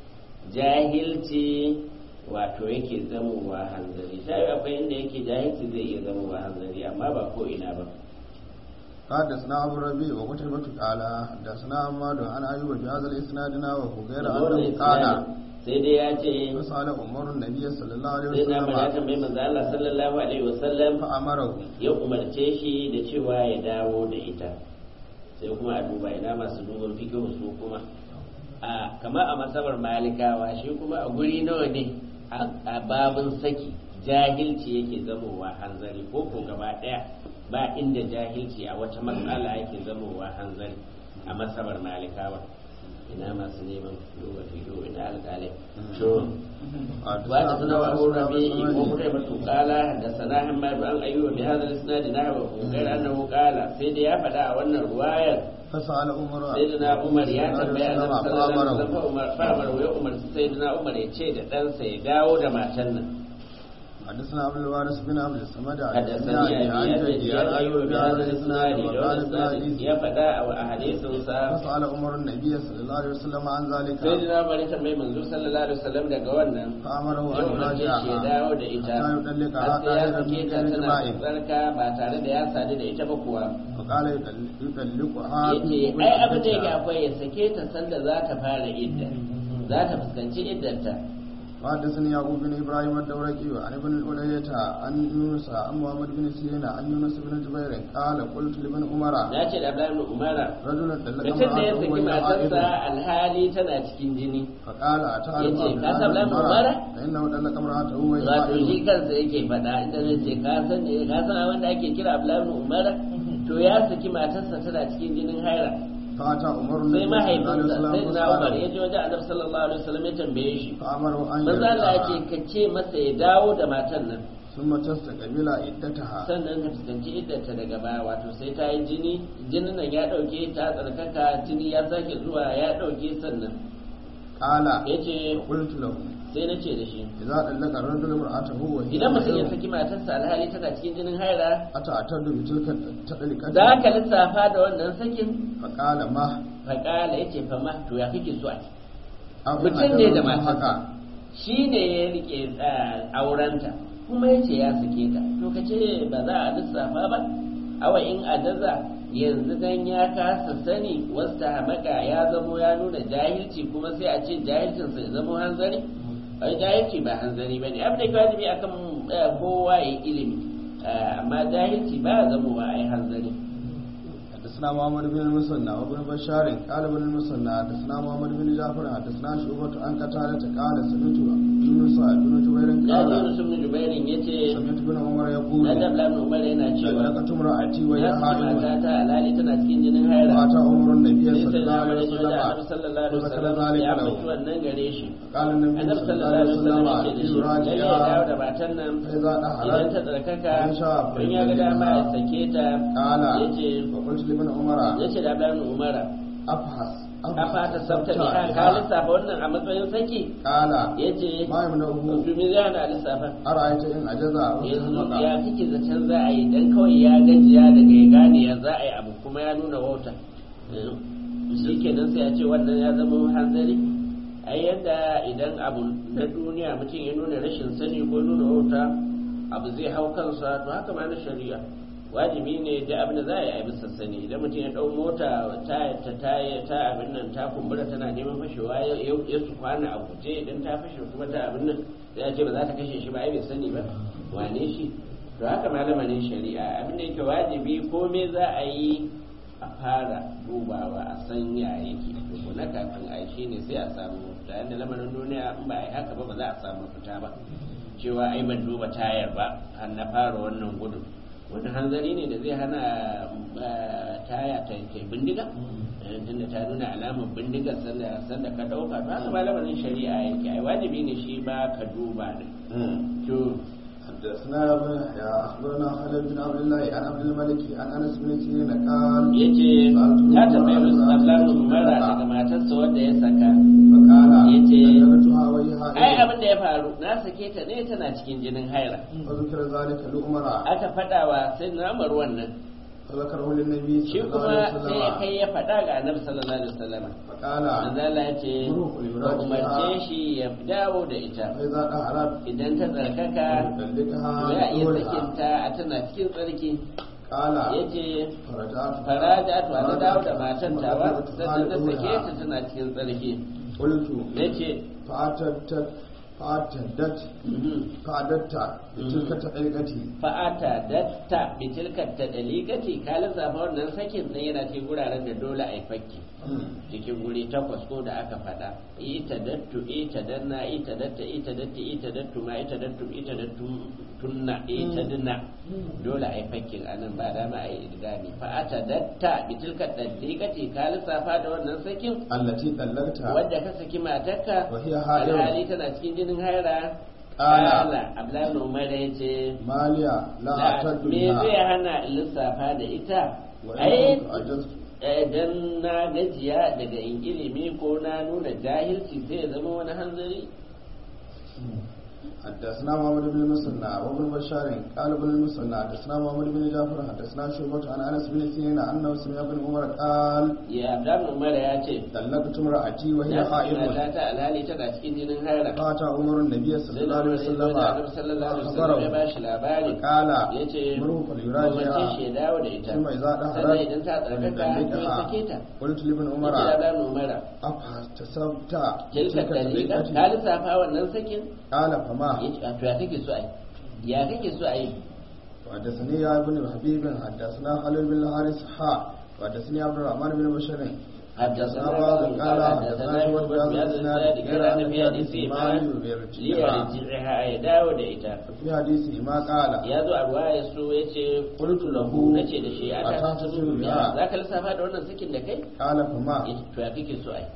jahilci wato yake zamowa hanzari. Sai akwai inda yake jahilci zai iya zamowa hanzari, amma ba ko ina ba. حدثنا أبو الربيع وقتيبة قال حدثنا عماد عن أيوب بهذا الإسناد نحوه غير أنه قال sai dai ya ce فسأل عمر النبي صلى الله عليه sai na fara وسلم tambayi manzo Allah sallallahu alaihi wasallam, فأمره ya umarce shi da cewa ya dawo da ita. Sai kuma a duba ina masu duban fikihu su kuma a kama a masabar malikawa shi kuma a guri nawa ne a babin saki jahilci yake zamowa hanzari, ko ko gaba daya ba inda jahilci a wata matsala yake zamowa hanzari a masabar malikawa. Ina masu neman duba fikihu ina alƙalai to وحدثنا أبو الربيع وقتيبة قال حدثنا حماد عن أيوب بهذا الإسناد نحوه غير أنه قال سيدي يا فدا وأن الرواية فسأل عمر سيدنا عمر يا تنبيه أن صلى الله عليه وسلم فأمره فأمر ويؤمر سيدنا عمر يتشيد أن سيداو دماشنا. حدثنا عبد الوارث بن عبد الصمد حدثني أبي أبي عن أيوب بهذا الإسناد لون الإسناد يا فدا وأحاديث فسأل عمر النبي صلى الله عليه وسلم عن ذلك سيدنا عمر يتنبيه منزول صلى الله عليه وسلم دقوانا فأمره أن yau na ce shi ya يراجعها dawo da ita حتى يطلقها har sai ya قائلا sake من ta غير tana جماع tsarka ba tare da ya sadu da ita ba kuwa. فقال يطلقها Yace ai abin da yake akwai ya sake ta sanda za ta fara idda, za ta fuskanci iddarta. وحدثني يعقوب بن ابراهيم الدورقي عن ابن الأولية عن يونس عن محمد بن سيرين عن يونس بن جبير قال قلت لابن عمر Na ce da Abdullahi ibn Umara, رجل طلق mutum da ya امرأته saki وهي حائض matarsa alhali tana cikin jini. فقال أتعرف yace, عبد "Ka san الله بن Abdullahi عمر Umar?" فإنه طلق امرأته وهي Wato shi حائض kansa yake faɗa inda zai ce ka san ne ka san wanda ake kira Abdullahi ibn Umara, to ya saki matarsa tana cikin jinin haira. فأتى عمر Sai النبي صلى الله عليه mahaifinsa sai وسلم na Umar ya فسأله je wajen Annabi sallallahu alaihi wasallam ya tambaye shi. فأمره أن Manzo Allah ya ce يرجعها ka ce masa ya dawo da matan nan ثم تستقبل عدتها sannan ka fuskanci iddarta daga baya, wato sai ta yi jini, jinin nan ya dauke ta tsarkaka, jini ya sake zuwa ya dauke sannan. قال Ya ce قلت له sai na ce da shi إذا طلق الرجل امرأته وهي idan mutum ya حائض saki matarsa alhali tana cikin jinin haira, أتعتد بتلك التطلقة za ka lissafa da wannan sakin? فقال ما Faƙala ya ce fama to ya kake so a ce أو إن mutum ne da أجرهم matarsa haka. shi ne ya rike ah, aurenta kuma ya ce ya sake ta, to ka ce ba za a lissafa ba. Awa in adaza yanzu dan ya kasa sani wasta hamaka ya zamo ya nuna jahilci, kuma sai a ce jahilcinsa ya zamo hanzari. Ai jahilci ba hanzari ba ne, abin da ke wajibi akan eh, kowa ya ilimi, Ah, amma jahilci ba ya zamo ba a yi hanzari. حدثنا محمد بن المثنى وابن بشار قال ابن المثنى حدثنا محمد بن جعفر حدثنا شعبة عن قتادة قال سمعت يونس بن جبير Ya قال ji Yunus ibn Jubairin ya ce سمعت ابن عمر يقول na dabla ibn Umar yana cewa طلقت امرأتي وهي ya saki حائض matata alhali tana cikin jinin haira. وأتى عمر النبي Sai صلى sai الله na عليه wani وسلم Annabi sallallahu alaihi وذكر wasallam ذلك ya له mutu wannan gare shi. قال النبي Annabi صلى الله sallallahu عليه alaihi wasallam وسلم ya ce da shi lalle ya dawo da يراجعها matan nan فإذا idan دخلت ta tsarkaka إن شاء don ya ga dama ya sake ta. قال Ya ce وقلت لابن عمر ya ce da Abdullahi ibn Umar afhas kafa ta sabta ne an ka lissafa wannan a matsayin saki kala yace ma yamnahu mutumin zai hana lissafa ara'aita in ajaza wa yanzu maka ya kike zaton za a yi dan kawai ya gajiya daga ya gane ya za a yi abu kuma ya nuna wauta shi kenan sai a ce wannan ya zama hanzari ai yadda idan abu na duniya mutum ya nuna rashin sani ko nuna wauta abu zai hau kansa to haka ma na shari'a wajibi ne da abin da za a yi a bisa sani idan mutum ya dau mota ta ta ta ta abin nan ta kumbura tana neman fashewa ya su kwana a guje idan ta fashe kuma ta abin nan sai ya ce ba za ta kashe shi ba ai bai sani ba wane shi to haka malamanin shari'a abin da yake wajibi komai za a yi a fara dubawa a san ya yake to na kafin a shi ne sai a samu da yadda lamarin duniya in ba a yi haka ba ba za a samu fita ba cewa ai ban duba tayar ba har na fara wannan gudun wani hanzari ne da zai hana taya ta kai bindiga tunda ta nuna alamar bindiga sanda ka dauka to haka malamarin shari'a yake ai wajibi ne shi ba ka duba ne to حدثنا ابن يا اخبرنا خالد بن عبد الله عن عبد الملك عن انس بن سيرين قال yace ta tambaye musu sallallahu mara daga matarsa wanda ya saka فقال yace ذكرتها وهي ai حائض abin da ya faru na sake ta ne tana cikin jinin haira فذكر ذلك لعمر aka fada wa sai na Umar wannan فذكره للنبي shi صلى الله عليه kuma sai ya وسلم kai ya fada ga Annabi sallallahu alaihi wasallam فقال manzo Allah yace ka umarce shi ya dawo da ita فإذا طهرت idan ta tsarkaka فليطلقها ya iya بطهرها. sakinta a tana cikin tsarki قال yace فرجعت faraja to an dawo da matan tawa sannan na sake ta tana cikin tsarki قلت yace فأتت فأتدت فأدت بتلك الطريقة fa'ata datta bitilka ta daligati ka lissafa wannan sakin nan yana cikin guraren da dole a yi fakki cikin guri takwas ko da aka faɗa ita dattu ita danna ita datta ita datta ita dattu ma ita dattu ita dattu tunna ita dinna dole a yi fakkin anan ba dama a yi idgami fa'ata datta bitilka ta daligati ka lissafa da wannan sakin التي طلقتها wadda ka saki matarka وهي حائض alhali tana cikin jinin haira Ƙala. kala abdullahi umar ya ce ماليا لا da أعتد me بها zai hana in lissafa da ita وإن ai كنت عجزت dan na gajiya daga in ilimi ko na nuna jahilci sai ya zama wani hanzari حدثنا محمد بن المثنى وابن بشار قال ابن المثنى حدثنا محمد بن جعفر حدثنا شعبة عن انس بن سيرين انه سمع ابن عمر قال ya abdullahi umar ya ce طلقت امرأتي وهي na saki حائض matata alhali tana cikin jinin haira فاتى عمر النبي صلى sai الله da عليه wani da annabi وسلم sallallahu alaihi wasallam ya فأخبره bashi labari قال ya ce مره umarce shi فليراجعها ya dawo da ita ثم إذا sannan دهرت idan ta tsarkaka to ya sake ta قلت لابن ya عمر ce da abdullahi umar أفحسبت tilka dalika ka lissafa wannan sakin قال فما ya ce to ya kake so a yi ya kake so a yi وحدثني يا ابن حبيب حدثنا خالد بن الحارث حاء وحدثني عبد الرحمن بن بشير حدثنا بعض بعض قال قال حدثنا حدثنا شعبة شعبة بهذا بهذا الإسناد الإسناد غير غير أن أن في في حديث حديث ما إيمان يرجعها liyarji'iha ya dawo da ita في حديث ما قال ya zo a ruwaya su ya ce قلت له nace da shi a ta أتحسب su بها za ka lissafa da wannan sakin da kai قال فما Ya ce, to ya kake so a yi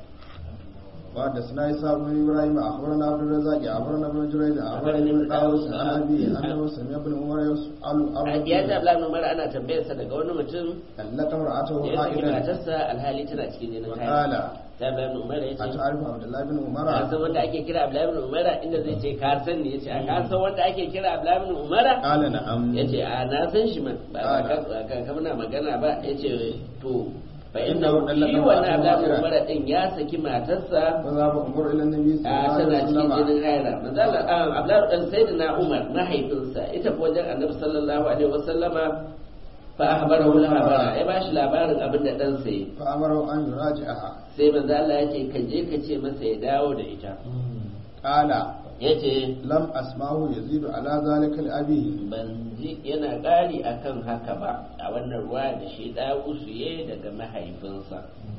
وحدثنا إسحاق بن إبراهيم أخبرنا عبد الرزاق أخبرنا ابن جريج أخبرني ابن طاووس عن أبي أنه سمع ابن عمر يسأل a ya الرجل ta bla numar ana tambayarsa daga wani mutum طلق امرأته da ya saki حائضا matarsa alhali tana cikin jinin وقال haihuwa ta bla numar ya ce أتعرف عبد الله بن عمر ka san wanda ake kira Abdullahi ibn Umara inda zai ce ka san ne yace a ka san wanda ake kira Abdullahi ibn Umara قال نعم yace a na san shi man ba ba ka ka ka muna magana ba yace to fa inna shi wannan Abdullahi ibn Umara din ya saki matarsa فذهب عمر إلى النبي صلى a الله tana عليه cikin وسلم jinin haila manzo Allah Abdullahi dan sayyidina Umar mahaifinsa ita ko wajen Annabi sallallahu alaihi wasallama fa ahbarahu al-habara ya bashi labarin abin da dan sai فأمره أن يراجعها sai manzo Allah yace ka je ka ce masa ya dawo da ita قال yace لم أسمعه يزيد على ذلك لأبيه ban ji yana ƙari akan haka ba a wannan ruwa da shi ɗawusu ya daga mahaifinsa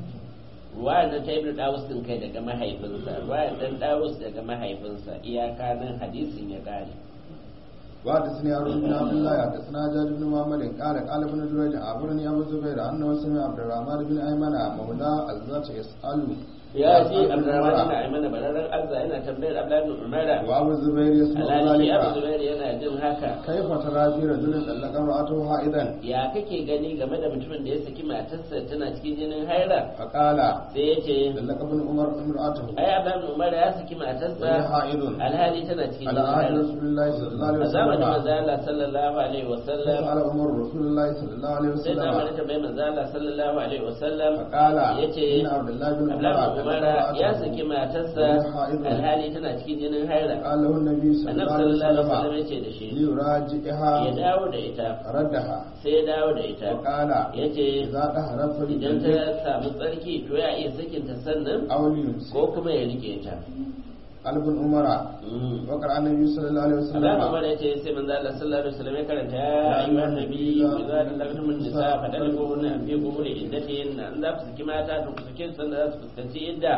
ruwa da ta ibn ɗawus din kai daga mahaifinsa ruwa dan ɗawus daga mahaifinsa iyaka nan hadisin ya ƙare وحدثني هارون بن عبد الله حدثنا جابر بن محمد قال قال ابن جريج أخبرني أبو الزبير أنه سمع عبد الرحمن بن أيمن مولى الزات يسأل ya ji Abdurrahman yana mana bararan azza yana tambayar Abdullah ibn Umar وأبو الزبير يسمع alhali Abu ذلك Zubair yana jin haka كيف ترى في رجل طلق امرأته حائضا ya kake gani game da mutumin da ya saki matarsa tana cikin jinin haila فقال sai ya ce طلق ابن عمر امرأته ai Abdullah ibn Umar ya saki matarsa وهي حائض alhali tana cikin على jinin عهد haila رسول الله صلى الله عليه a zamanin وسلم manzo Allah sallallahu alaihi wasallam فسأل عمر رسول الله صلى الله عليه sai da وسلم mana tambayi manzo Allah sallallahu alaihi wasallam فقال yace إن عبد الله بن Abdullah ibn عمر Umar ya saki matarsa alhali tana cikin jinin haila قال له النبي صلى الله annabi عليه sallallahu alaihi wasallam وسلم yace da shi ليراجعها ya dawo da ita فردها sai ya dawo da ita وقال yace إذا طهرت idan فليجلد ta samu tsarki to ya iya sakinta sannan أو ليمسك ko kuma ya rike ta قال ابن عمر وقرأ النبي صلى الله عليه وسلم Allah kuma yace sai manzo Allah sallallahu alaihi wasallam ya karanta ya ayyuhan nabi idza dallaktum an-nisa fadalikuhunna fi quburi iddatihinna an za ku saki mata to ku sake su da za su fuskanci idda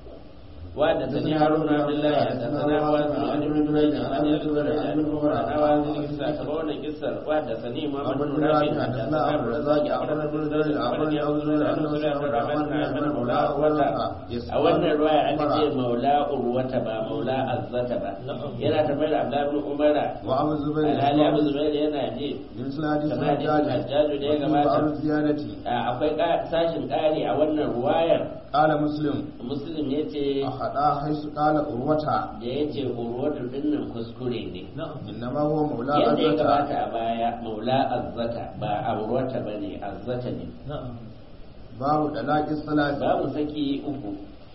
وحدثني حدثني هارون هارون بن عبد الله حدثنا واسع عن ابن جريج عن الزبير عن ابن عمر عن هذه القصه كما قصه وحدثني محمد محمد بن بن رافع رافع حدثنا حدثنا ابو عبد الرزاق الرزاق اخبرنا أخبرنا ابن ابن جريج جريج اخبرني أخبرني ابو أبو الزبير الزبير عن أنه سليمان بن سمع الرحمن الرحمن بن بن مولى مولى عروة عروة a wannan ruwaya an ce maula urwata ba maula azzata ba yana tambayar abdullahi ibn umara وأبو الزبير alhali abu zubair yana ji مثل حديث كما حديث الحجاج الحجاج da ya gabata. وفي بعض الزيادة akwai sashin ƙari a wannan ruwayar قال مسلم muslim ya ce أخطأ حيث قال أروة da ya ce urwatu dinnan kuskure ne إنما هو مولى yadda ya عزة gabata a baya maula azzata ba urwata ba ne azzata ne باب طلاق الثلاث babu saki uku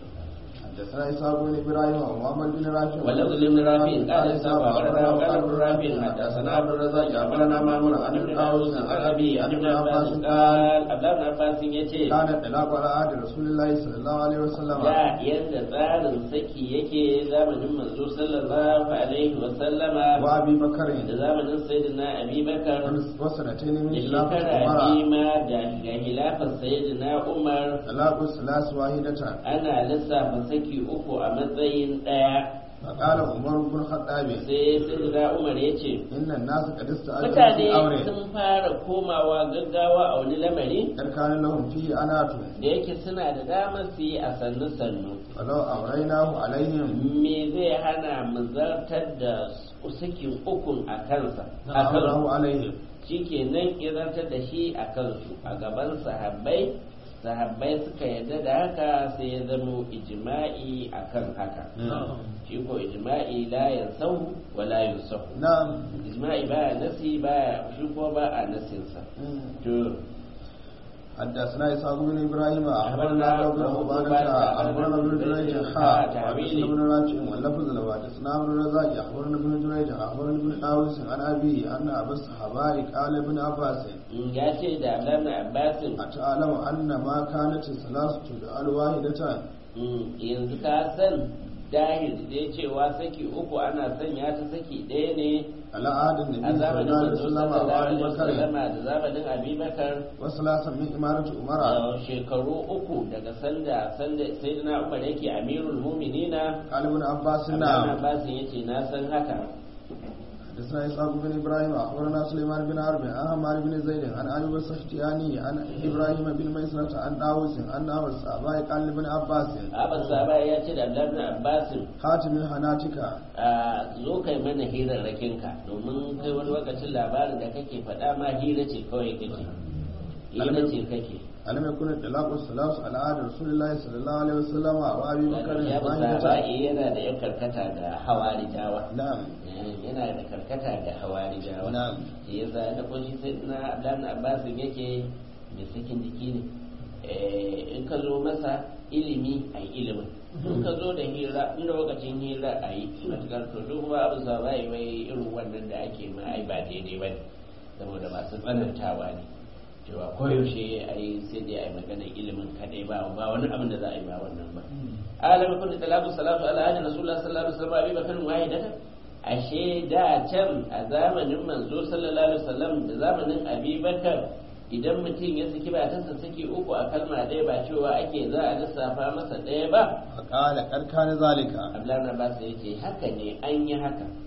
حدثنا إسحاق بن إبراهيم ومحمد بن رافع ولفظ لابن رافع قال إسحاق أخبرنا وقال ابن رافع حدثنا عبد الرزاق أخبرنا مامون عن ابن طاووس عن أبي عن ابن عباس قال عبد الله بن عباس يتي كان الطلاق على عهد رسول الله صلى الله عليه وسلم da yadda tsarin saki yake zamanin manzo sallallahu alaihi wa sallama وأبي بكر da zamanin sayyidina Abi Bakar وسنتين من da خلافة shekara عمر biyu ma da ga hilafar sayyidina Umar طلاق الثلاث واحدة ana lissafa saki uku a matsayin ɗaya فقال عمر بن الخطاب sai sayyidina Umar ya ce إن الناس قد استعجلوا في mutane أمر sun fara komawa gaggawa a wani lamari قد كان لهم فيه أنات da yake suna da damar su yi a sannu-sannu ولو أمريناه عليهم me zai hana mu zartar da sakin ukun a kansa a أمره kansu عليهم shi kenan ya zartar da shi a kansu a gaban sahabbai sahabbai suka yarda da haka sai ya zamo ijma'i akan haka shi ko ijma'i la yansau wa la yusahu نعم ijma'i baya nasi baya shi ko ba a nasinsa to حدثنا إسحاق بن إبراهيم أخبرنا أخبرنا أبو بن عبادة أخبرنا ابن جريج حاء حدثنا ابن رافع واللفظ له حدثنا ابن الرزاق أخبرنا ابن جريج أخبرنا ابن طاووس عن أبيه أن أبا الصحابة قال ابن عباس ya ce da Abdullahi Abbasin أتعلم أن ما كانت الثلاثة تجعل واحدة yanzu ka san dahil dai cewa saki uku ana sanya ta saki ɗaya ne على عهد a النبي صلى zamanin الله عليه manzo sallallahu alaihi وسلم وأبي بكر wasallam da zamanin Abi Bakar وثلاثة من إمارة عمر a shekaru uku daga sanda sanda sayyidina Umar yake amirul mu'minina قال ابن عباس Abdullahi نعم Abbas yace na san haka حدثنا إسحاق بن إبراهيم أخبرنا سليمان بن حرب عن عمار بن زيد عن أيوب السختياني عن إبراهيم بن ميسرة عن داوود عن أبي الصحابة قال لابن عباس Abbas Saba ya ce da Abdullahi Abbas خاتم حناتك a zo kai mana hirarrakin ka domin kai wani lokacin labarin da kake faɗa ma hira ce kawai kake hira ce kake ألم يكن الطلاق الثلاث على عهد رسول الله صلى الله عليه وسلم وأبي بكر ya bisa ba'i yana da ya karkata ga hawarijawa نعم yana da karkata ga hawarijawa نعم shi yasa da kunshi sai na Abdullahi Abbas yake mai sakin jiki ne in ka zo masa ilimi a yi ilimin in ka zo da hira inda lokacin hira a yi matukar to duk kuma abu sa bai wai irin wannan da ake ma ai ba daidai ba ne saboda masu tsanantawa ne cewa koyaushe a yi sai dai a yi maganar ilimin kaɗai ba ba wani abin da za a yi ba wannan ba alama kun da talabu salatu ala hajji rasulullah sallallahu alaihi wasallam abi bakar wahidatan ashe da can a zamanin manzo sallallahu alaihi wasallam da zamanin abi bakar idan mutum ya saki ba tasa saki uku a kalma ɗaya ba cewa ake za a lissafa masa ɗaya ba فقال قد كان ذلك abdullahi abbas ya ce haka ne an yi haka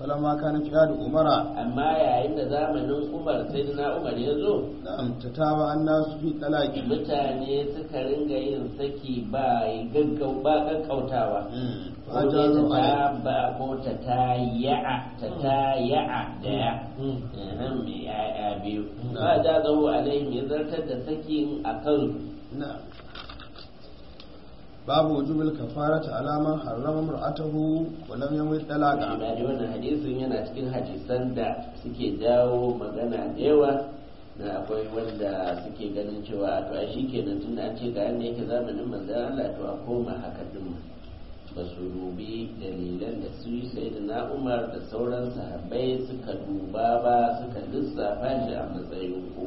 فلما كان في عهد عمر amma yayin da zamanin Umar sai na Umar ya zo نعم تتابع الناس في طلاق mutane suka ringa yin saki ba gaggau ba gaggautawa ko dai فأجازوا ta عليه ba ko ta taya'a ta taya'a da ya nan mai ya'ya biyu ba da zahu alaihim ya zartar da sakin akan نعم باب وجوب الكفارة على من حرم امرأته ولم يمت طلاقا. Ina da wannan hadisin yana cikin hadisan da suke jawo magana da yawa na akwai wanda suke ganin cewa to ai shikenan tunda an ce ga yanda yake zamanin manzon Allah to a koma haka din ba su dubi dalilan da su sai da na Umar da sauran sahabbai suka duba ba suka lissafa shi a matsayin uku.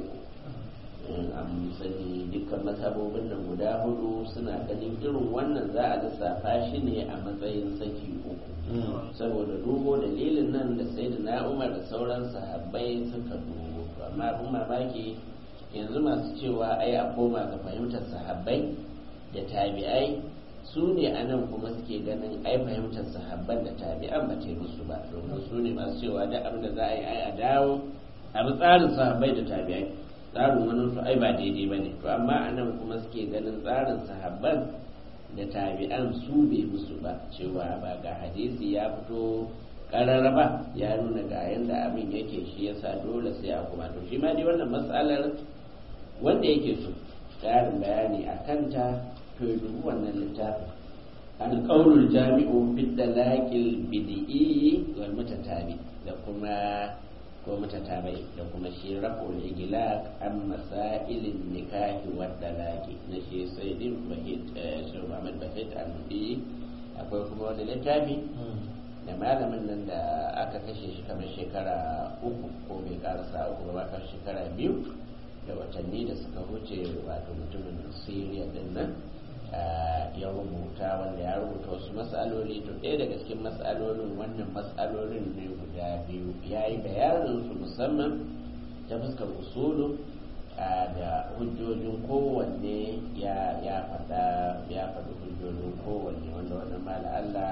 An sani dukkan masabobin nan guda hudu suna ganin irin wannan za a lissafa shi ne a matsayin saki uku saboda dubo dalilin nan da sai da na Umar da sauran sahabbai suka dubo amma abin mamaki yanzu masu cewa ai a koma ga fahimtar sahabbai da tabi'ai su ne a nan kuma suke ganin ai fahimtar sahabban da tabi'an ba ta yi musu ba domin su ne masu cewa da abin da za a yi ai a dawo a bi tsarin sahabbai da tabi'ai tsarin wani su ai ba daidai ba ne to amma a nan kuma suke ganin tsarin sahabban da tabi'an su bai musu ba cewa ba ga hadisi ya fito karara ba ya nuna ga yanda abin yake shi yasa dole sai a kuma to shi ma dai wannan matsalar wanda yake so ƙarin bayani a kanta to ya dubi wannan littafin alƙaunul jami'u bid dalaqil bid'i wal mutatabi da kuma ko mutatabai da kuma shi raf'ul iglaq an masailin nikahi wa dalaqi na shi sayyidin bahid shi Muhammad bahid al-mudi akwai kuma wani littafi da malamin nan da aka kashe shi kamar shekara uku ko bai karasa uku ba ka shekara biyu da watanni da suka wuce wato mutumin Syria din nan ya rubuta wanda ya rubuta wasu matsaloli to ɗaya daga cikin matsalolin wannan matsalolin ne guda biyu ya yi bayanin su musamman ta fuskar usulu da hujjojin kowanne ya ya faɗa ya faɗi hujjojin kowanne wanda wannan mala Allah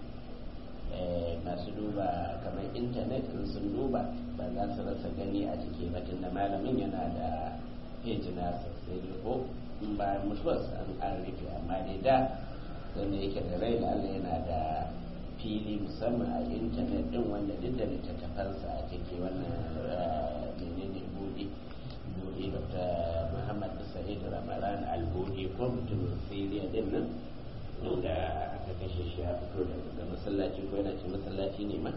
masu duba kamar intanet in sun duba ba za su rasa gani a jiki ba tunda malamin yana da page nasa sai dai ko in ba mutuwar an an rufe amma dai da wanda yake da rai da Allah yana da fili musamman a intanet din wanda duk da littattafansa a ciki wannan menene buɗe buɗe dr muhammad sa'id ramadan al-buɗe ko mutumin siriya din nan da aka kashe shi ya fito da masallaci ko yana cikin masallaci ne ma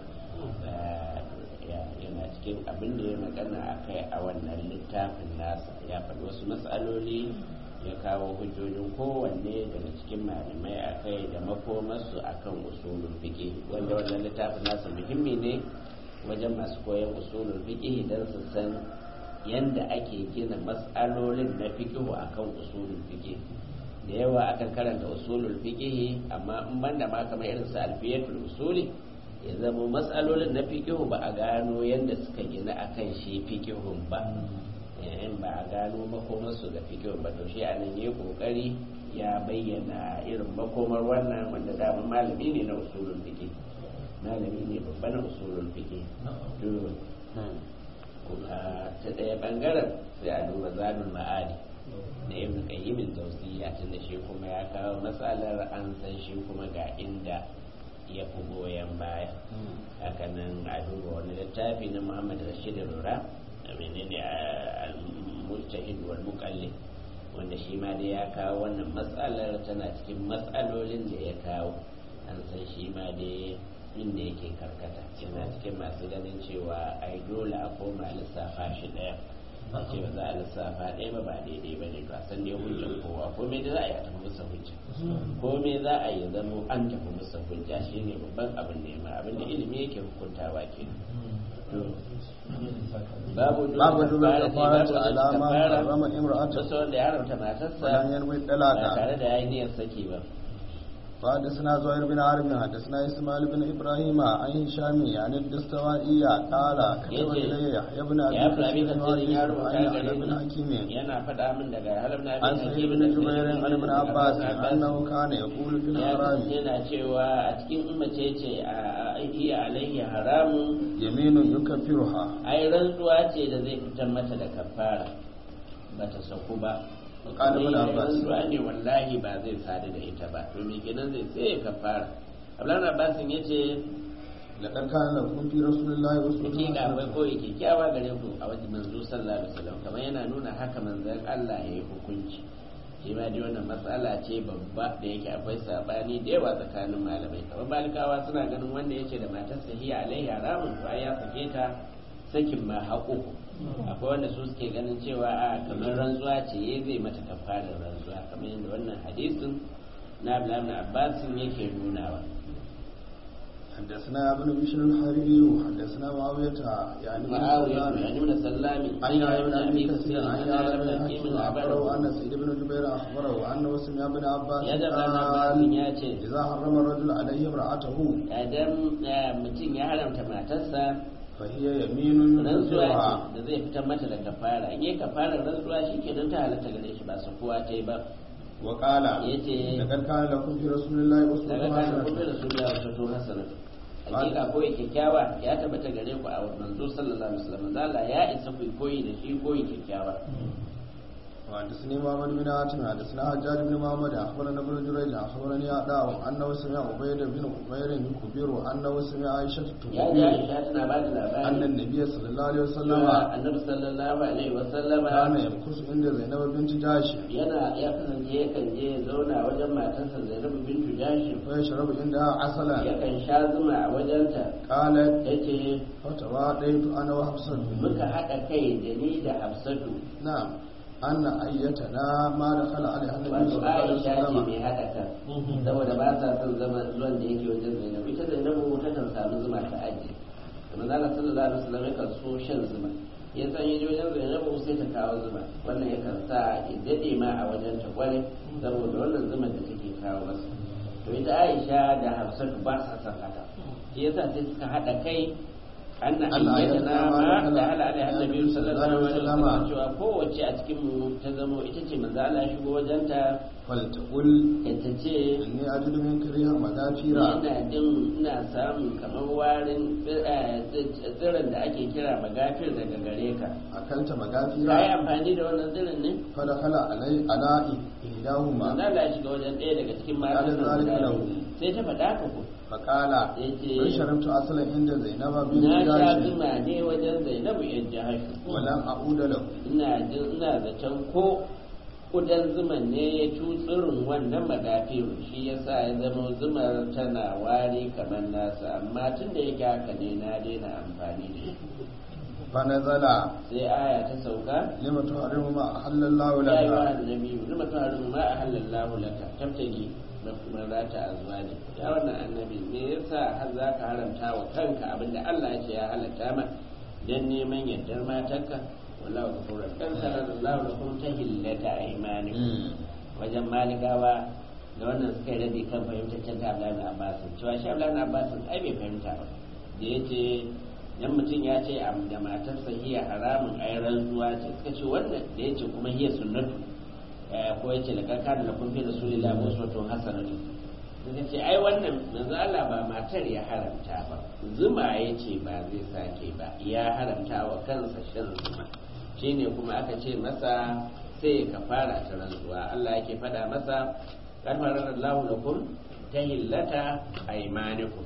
yana cikin abin da ya magana a kai a wannan littafin nasa ya faɗi wasu matsaloli ya kawo hujjojin kowanne daga cikin malamai a kai da makomarsu a kan usulun fiƙi wanda wannan littafin nasa muhimmi ne wajen masu koyon usulun fiƙi don su san yadda ake gina matsalolin na fiƙihu a kan usulun fiƙi da yawa akan karanta usulul fiqh amma in banda ma kamar irin su alfiyatul usuli ya zama matsalolin na fiqh ba a gano yadda suka gina akan shi fiqhun ba in ba a gano makomar su ga fiqh ba to shi anan yayi kokari ya bayyana irin makomar wannan wanda da malami ne na usulul fiqh malami ne babban usulul fiqh to kuma ta daya bangaren sai a duba zadul ma'adi da ibn qayyim al-jawziyya tunda shi kuma ya kawo matsalar an san shi kuma ga inda ya fi goyon baya haka nan a duba wani littafi na Muhammad Rashid Rura menene al-mujtahid wal muqallid wanda shi ma dai ya kawo wannan matsalar tana cikin matsalolin da ya kawo an san shi ma dai inda yake karkata yana cikin masu ganin cewa ai dole a koma lissafa shi daya a ce ba za a lissafa ɗaya ba ba daidai ba ne ba san dai hujjar kowa ko me da za a yi a tafi musa hujja ko me za a yi zamo an tafi musa hujja shine babban abin nema abin da ilimi yake hukuntawa ke babu duba kafaratu alama harama imra'atu wasu wanda ya haramta matarsa walan yanwi ba dalaka tare da ya yi niyyar saki ba حدثنا زهير بن عرب حدثنا اسماعيل بن ابراهيم عن هشام عن الدستوائية قال كتب الي يحيى بن ابي ya fi abin كثير da ya وعن rubuta علي gare بن ni حكيم yana faɗa min daga halabna عن abin سعيد بن جبير عن ابن عباس انه كان يقول في ya الاعراب yana cewa a cikin mace ce a iya alaihi haramun yaminun yukaffiruha ai rantsuwa ce da zai fitar mata da kafara bata saku ba qala ibn abbas rantsuwa ne wallahi ba zai sadu da ita ba to me kenan zai tsaye kafara Abdullahi Abbas yace laqad kana lakum fi rasulillahi uswatun yake da akwai koyi kyakkyawa gare ku a wajen manzo sallallahu alaihi wasallam kamar yana nuna haka manzon Allah ya yi hukunci shi ma dai wannan matsala ce babba da yake akwai sabani da yawa tsakanin malamai kamar balikawa suna ganin wanda yake da matar sahiya alaihi haramun to ai ya sake ta sakin ma haƙo akwai wanda su suke ganin cewa a kamar rantsuwa ce ya zai mata kafarar rantsuwa kamar yadda wannan hadisin na Abdullahi ibn Abbas yake nunawa حدثنا ابن بشر الحريري وحدثنا معاوية يعني معاوية يعني من السلام عن يحيى بن ابي كثير عن يحيى بن حكيم أخبره أخبره أن سعيد بن جبير أخبره وأنه سمع ابن عباس يجب أن عباس ياتي إذا حرم الرجل عليه امرأته idan mutum ya haramta matarsa فهي يمين rantsuwa يكفرها ce da zai fitar mata da kafara in yi kafarar rantsuwa shi kenan ta halatta gare shi ba su kowa ta yi ba وقال yace لقد كان لكم في رسول الله أسوة daga kana kuma حسنة da su biya wata to hasana hakika koyi kyakkyawa ya tabbata gare ku a manzo sallallahu alaihi wasallam zalla ya isa ku koyi da shi koyi kyakkyawa وحدثني محمد بن حاتم حدثنا حجاج بن محمد اخبرنا ابن جريج اخبرني عطاء انه سمع عبيد بن عمير يخبر انه سمع عائشه ya ji تخبر Aisha tana ba da ان labari النبي صلى الله عليه وسلم cewa annabi sallallahu alaihi wasallama كان يمكث عند زينب بنت جاش yana ya kasance yakan je ya zauna wajen matarsa Zainabu bintu Jashim فيشرب عندها عسلا yakan sha zuma a wajenta قالت yace فتواضيت انا وحفصه muka haɗa kai da ni da Hafsatu نعم ان ايتنا ما دخل عليها النبي wato صلى الله عليه Aisha ce وسلم mai haɗa kan saboda ba sa son zama zuwan da yake wajen Zainabu ita Zainabu ta kan samu zuma ta ajiye kuma zalla sallallahu alaihi wasallam yakan so shan zuma ya san yaje wajen Zainabu sai ta kawo zuma wannan yakan sa ya dade ma a wajen ta kware saboda wannan zuma da take kawo masa to ita Aisha da Hafsatu ba sa son haka shi yasa sai suka haɗa kai anna ayyatana ma da ala alaihi annabi sallallahu alaihi wasallam cewa kowace a cikin mu ta zamo ita ce manzo Allah ya shigo wajenta فلتقل ita ce اني اجد منك ريح مغافيرا ina jin ina samun kamar warin tsirin da ake kira magafir daga gare ka اكلت ka yi مغافيرا amfani da wannan tsirin ne فدخل علي على إحداهما manzo Allah ya shiga wajen ɗaya daga cikin matan nan قال ذلك guda له biyu. sai ta faɗa ka ko فقال yace من شربت أصلا عند زينب بنت na sha جاش zuma ne wajen Zainabu yan jahashu ولم أعود له ina jin ina zaton ko kudan zuman ne ya tsirin wannan magafiru shi yasa ya zama zumar tana wari kamar nasa amma tun da yake haka ne na daina amfani da shi فنزل sai aya ta sauka لم تحرم ما أحل الله ya yi wa لك annabi lima tuharin ma ahallallahu laka tabtagi da kuma zata azwaji ya wannan annabi me yasa har zaka haramta wa kanka abinda Allah ya ce ya halatta ma dan neman yardar matarka wallahu ghafurur dan sallallahu lakum tahillata aymanikum wajen malikawa da wannan suka yi rabi kan fahimtaccen ta Abdullahi ibn Abbas cewa shi Abdullahi ibn Abbas ai bai fahimta ba da yace dan mutum ya ce da matarsa hiya haramun ai rantsuwa ce suka ce wannan da yace kuma hiya sunnatu ko yace la kaka da kun fi rasulullahi uswatun hasanatu suka ce ai wannan manzo Allah ba matar ya haramta ba zuma yace ba zai sake ba ya haramta wa kansa shan zuma shine kuma aka ce masa sai ka fara ta rantsuwa Allah yake fada masa karfara Allahu lakum tahillata aymanikum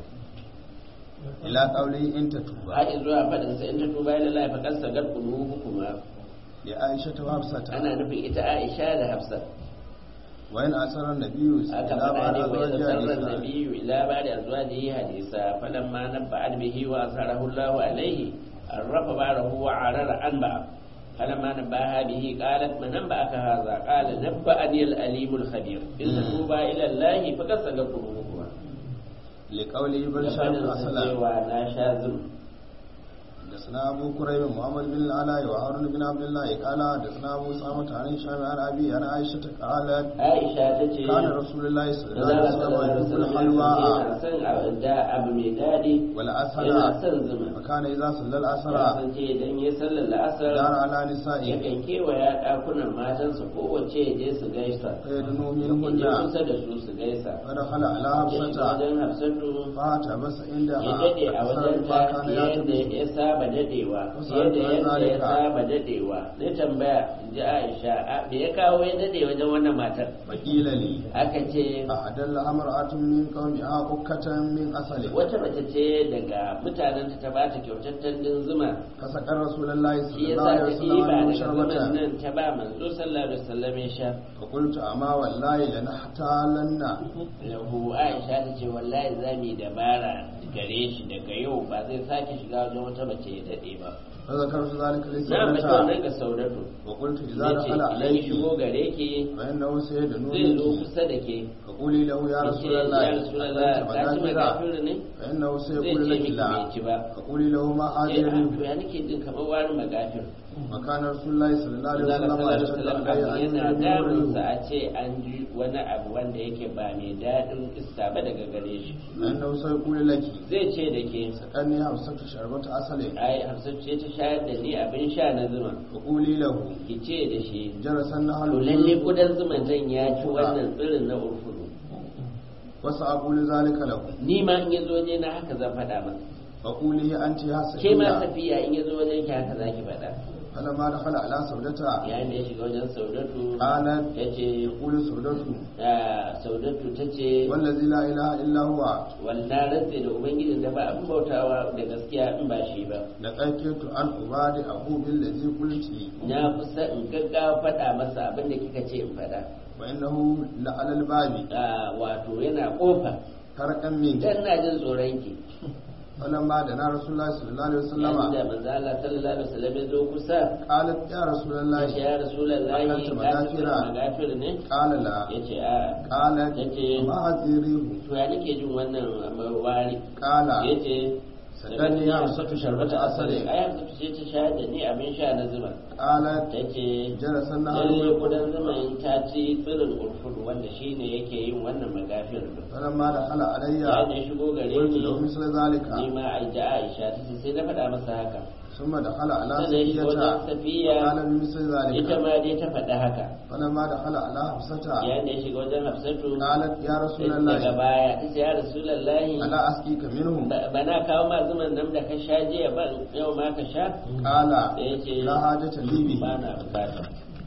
ila qawli in tatuba har zuwa fadin sa in ta tuba ila Allah fa kasta gad kuma li Aisha wa Hafsa ana nufin ita Aisha da Hafsa wa in asara nabiyyu aka sallallahu faɗa ne wa alaihi sarra wasallam nabiyyu ila ba'da azwajihi hadisa falamma nabba'at bihi wa asarahu Allah alaihi arrafa ba'dahu wa arara an ba'a فلما نبأها به قالت من نبأك هذا قال نبأني الأليم الخبير إن تتوبا إلى الله فقد سقط قلوبكما li qawli bal sha'u asala cewa na sha zum حدثنا أبو كريب محمد بن العلاء وهارون بن عبد الله قال حدثنا أبو سامة عن هشام عن أبي عن عائشة قالت Aisha ta ce كان رسول الله صلى الله Manzala عليه وسلم sallallahu alaihi يحب wasallam الحلوى yana son abu da abu mai daɗi والعسل yana son zuma وكان إذا صلى ya العصر san ce idan ya sallar la'asar دار على نسائه yakan kewaya ɗakunan matansa kowace ya je su gaisa فيدنو ya je منهن kusa da su su gaisa فدخل على ya shiga حفصة wajen Hafsatu فاعتبس ya عندها dade a أكثر wajen ما ta كان yadda يعتبس ya saba dadewa yadda yadda ya saba dadewa ne tambaya ji Aisha a me ya kawo ya dade wajen wannan matar فقيل لي aka ce أعدل امرأة من قومها أكة من أصل wata mace ce daga mutanen ta ba ta kyautattun din zuma فسقى رسول الله shi صلى ya الله sa عليه ta وسلم ɗiba عنه daga zuman شربة nan ta ba manzo sallallahu alaihi wasallam ya sha فقلت أما والله لنحتالن lahu Aisha ta ce wallahi zami dabara gare shi daga yau ba zai sake shiga wajen wata mace ya dade ba فذكرت ذلك na mace لسودة wannan ga saudatu وقلت إذا ya ce دخل idan ya عليك shigo gare ki فإنه سيدنو zai zo منك kusa da ke فقولي له يا ya ce رسول ya الله Rasulullah أكلت ka ci مذاكرة magafir ne فإنه zai سيقول ce لك miki لا bai ci ba فقولي له ما ce هذه a الريح to ya nake jin kamar wani magafir وكان رسول الله صلى الله عليه Allah وسلم sallallahu alaihi يشهد wasallam علي abu أن yana damunsa يريد a ce an ji wani abu wanda yake ba mai daɗin iska ba daga gare shi فإنه سيقول لك zai ce da ke سقني حفصة شربة عسل ai Hafsat ce ta shayar da ni abin sha na zuma فقولي له ki ce da shi جرس النهل to lalle kudan zuman nan ya ci wannan tsirin na urfuru وسأقول ذلك له ni ma in yazo waje na haka zan faɗa masa فقولي أنت يا ke ma سفينة safiya in yazo wajen ki haka zaki faɗa فلما دخل على سودتها yayin da ya shiga wajen saudatu قالت ta ce يقول سودته saudatu ta ce والذي لا إله إلا هو wannan rantse da ubangijin da ba abin bautawa da gaskiya in ba shi ba لقيت أن أبادئ أبو بالذي قلت na kusa in gaggawa faɗa masa abin da kika ce in faɗa وإنه لعلى الباب Ah, wato yana kofa فرقا منك dan na jin tsoron ki فلما دنا رسول الله صلى الله عليه وسلم yayin da manzo Allah sallallahu alaihi wasallam ya zo kusa قالت يا رسول الله yace ya rasulullahi Akalta ka magafira. ci magafir ne قال لا yace a قالت yace ما هذه الريح to ya nake jin wannan wari قال yace سقني يا حفصة شربة عسل ai Hafsatu ce ta shayar da ni abin sha na zuma قالت tace جرس النهر lalle kudan zaman ta ci tsirin urfur wanda shine yake yin wannan magafir din فلما دخل علي ya ne shigo gare قلت ni له مثل ذلك ni ma ai da Aisha ta ce sai na faɗa masa haka ثم دخل على sannan ya shiga wajen سفينة safiya قال بمثل ita ذلك ma dai ta faɗa haka فلما دخل على حفصة ya ne shiga wajen Hafsatu قالت يا رسول daga الله baya ta ce ya Rasulullahi ألا أسقيك منهم ba na kawo ma zuman nan da ka sha jiya ba yau ma ka sha قال da ya ce لا حاجة لي به ba na bukata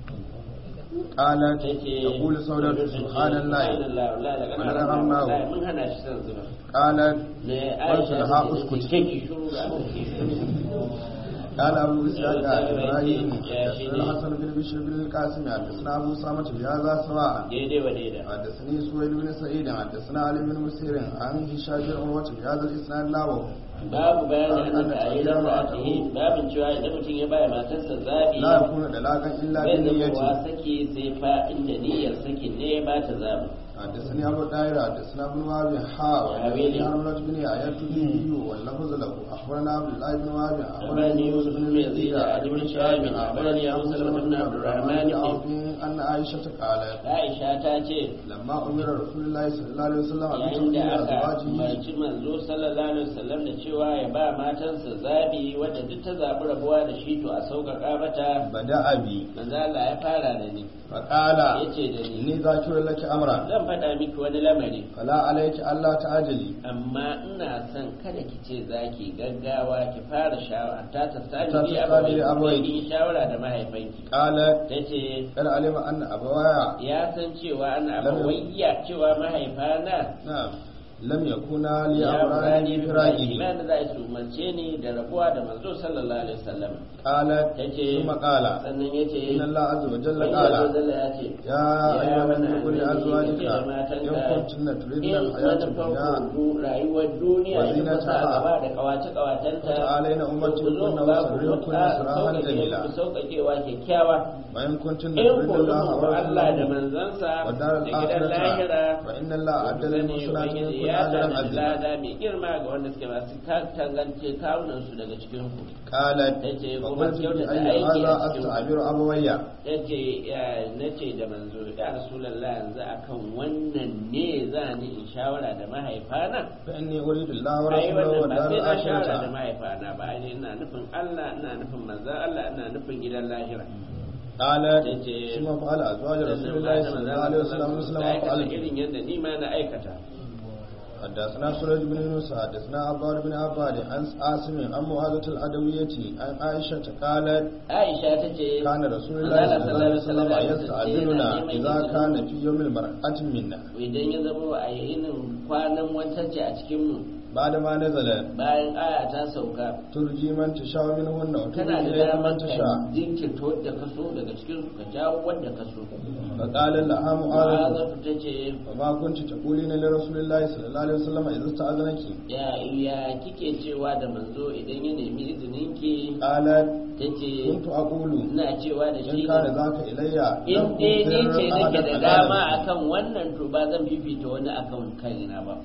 قالت ta ce تقول سودة سبحان الله subhanallah wallahi daga Wala nan ramma. wallahi mun hana shi son zuma قالت ne قلت Aisha لها ta ce اسكت. ke ki shuru ga mu ki shuru قال أبو إسحاق إبراهيم يا حدثنا شيخ. الحسن بن بشر بن القاسم حدثنا أبو سامة بهذا سواء daidai wa daida حدثني سويد بن سعيد حدثنا علي بن مسير عن هشام بن عروة بهذا الإسناد له babu bayanin annaka a yi ra'atihi babin cewa idan mutum ya baya matarsa zabi لا يكون دلاغا إلا bai zama بنيته wa saki sai fa inda niyyar sakin ne ya ba ta zabi حدثني أبو الدائرة حدثنا ابن وهب حاء حبيبي. وحدثني هرملة بن آيات بن واللفظ له أخبرنا عبد الله بن وهب أخبرني أخبرني يوسف يوسف بن بن يزيد يزيد عن عن ابن ابن شهاب شهاب أخبرني أبو سلمة بن عبد الرحمن بن عوف أن عائشة قالت Aisha ta ce لما أمر رسول الله صلى الله عليه وسلم yayin da بتولي aka أزواجه umarci manzo sallallahu alaihi wasallam da cewa ya ba matansa zabi wadda duk ta zabi rabuwa da shi to a sauƙaƙa mata بدأ بي manzo Allah ya fara da ni فقال yace da ni إني ذاكر لك أمرا zan faɗa miki wani lamari فلا عليك ألا تعجلي amma ina son kada ki ce za ki gaggawa ki fara shawara ta ta sami Ta bi tasami abubuwa abubuwa. ki yi shawara da mahaifanki قالت ta ce قد علم أن أبوايا ya san cewa ana Lam- abawayya cewa mahaifana نعم لم يكونا لي ya أمران burani فراقه ba da za su umarce ni da rabuwa da manzo sallallahu alaihi wasallam قالت ta ce ثم قال sannan ya ce إن الله عز وجل Allah قال ya ce يا أيها النبي قل لأزواجك ya إن matanka كنتن تردن in الحياة wani الدنيا farko rayuwar duniya da وزينتها. ta gaba da kawace-kawacenta فتعالين أمتكن وسرركن سراحا جميلا ku sauƙaƙewa kyakkyawa وإن كنتن in تردن ku الله Allah da ورسوله manzansa والدار da gidan lahira الآخرة فإن الله أعد sani للمحسنات ubangiji منكن أجرا tanadi عظيما lada mai girma ga wanda suke masu tangance kawunan su daga cikin ku قالت yace kuma فقلت kyauta da بأي aiki هذا a cikin ku أستعبر أبوي yace nace da manzo ya rasulullah yanzu akan wannan ne za ni in shawara da mahaifana فإني أريد الله ai ورسوله wannan ba والدار sai na shawara da الآخرة mahaifana ba ai ina nufin Allah ina nufin manzon Allah ina nufin gidan lahira قالت yace ثم فعل أزواج رسول الله صلى الله عليه وسلم مثل ما aikata فعلت irin yadda ni ma na aikata حدثنا سريج بن يونس حدثنا عباد بن عباد عن عاصم عن معاذة الأدوية عن عائشة قالت Aisha tace كان رسول الله صلى الله عليه وسلم يستعذلنا إذا كان في يوم المرأة منا idan ya zama a yinin kwanan wata ce a cikin mu بعد ما نزل bayan aya ta sauka ترجي من تشاء منهن وترجي kana da إليك damar من ka تشاء jinkirta wadda ka so daga cikin su ka jawo wadda ka so فقال لها معاذة Mu'azatu tace وما كنت تقولين لرسول الله صلى الله عليه وسلم إذا استأذنك ya ya kike cewa da manzo idan ya nemi izinin ki قالت tace كنت أقول ina cewa da إن shi كان ذاك إلي in dai ni أنكر ce nake أحدا da على dama نفسي. akan wannan to ba zan fifita wani akan kaina ba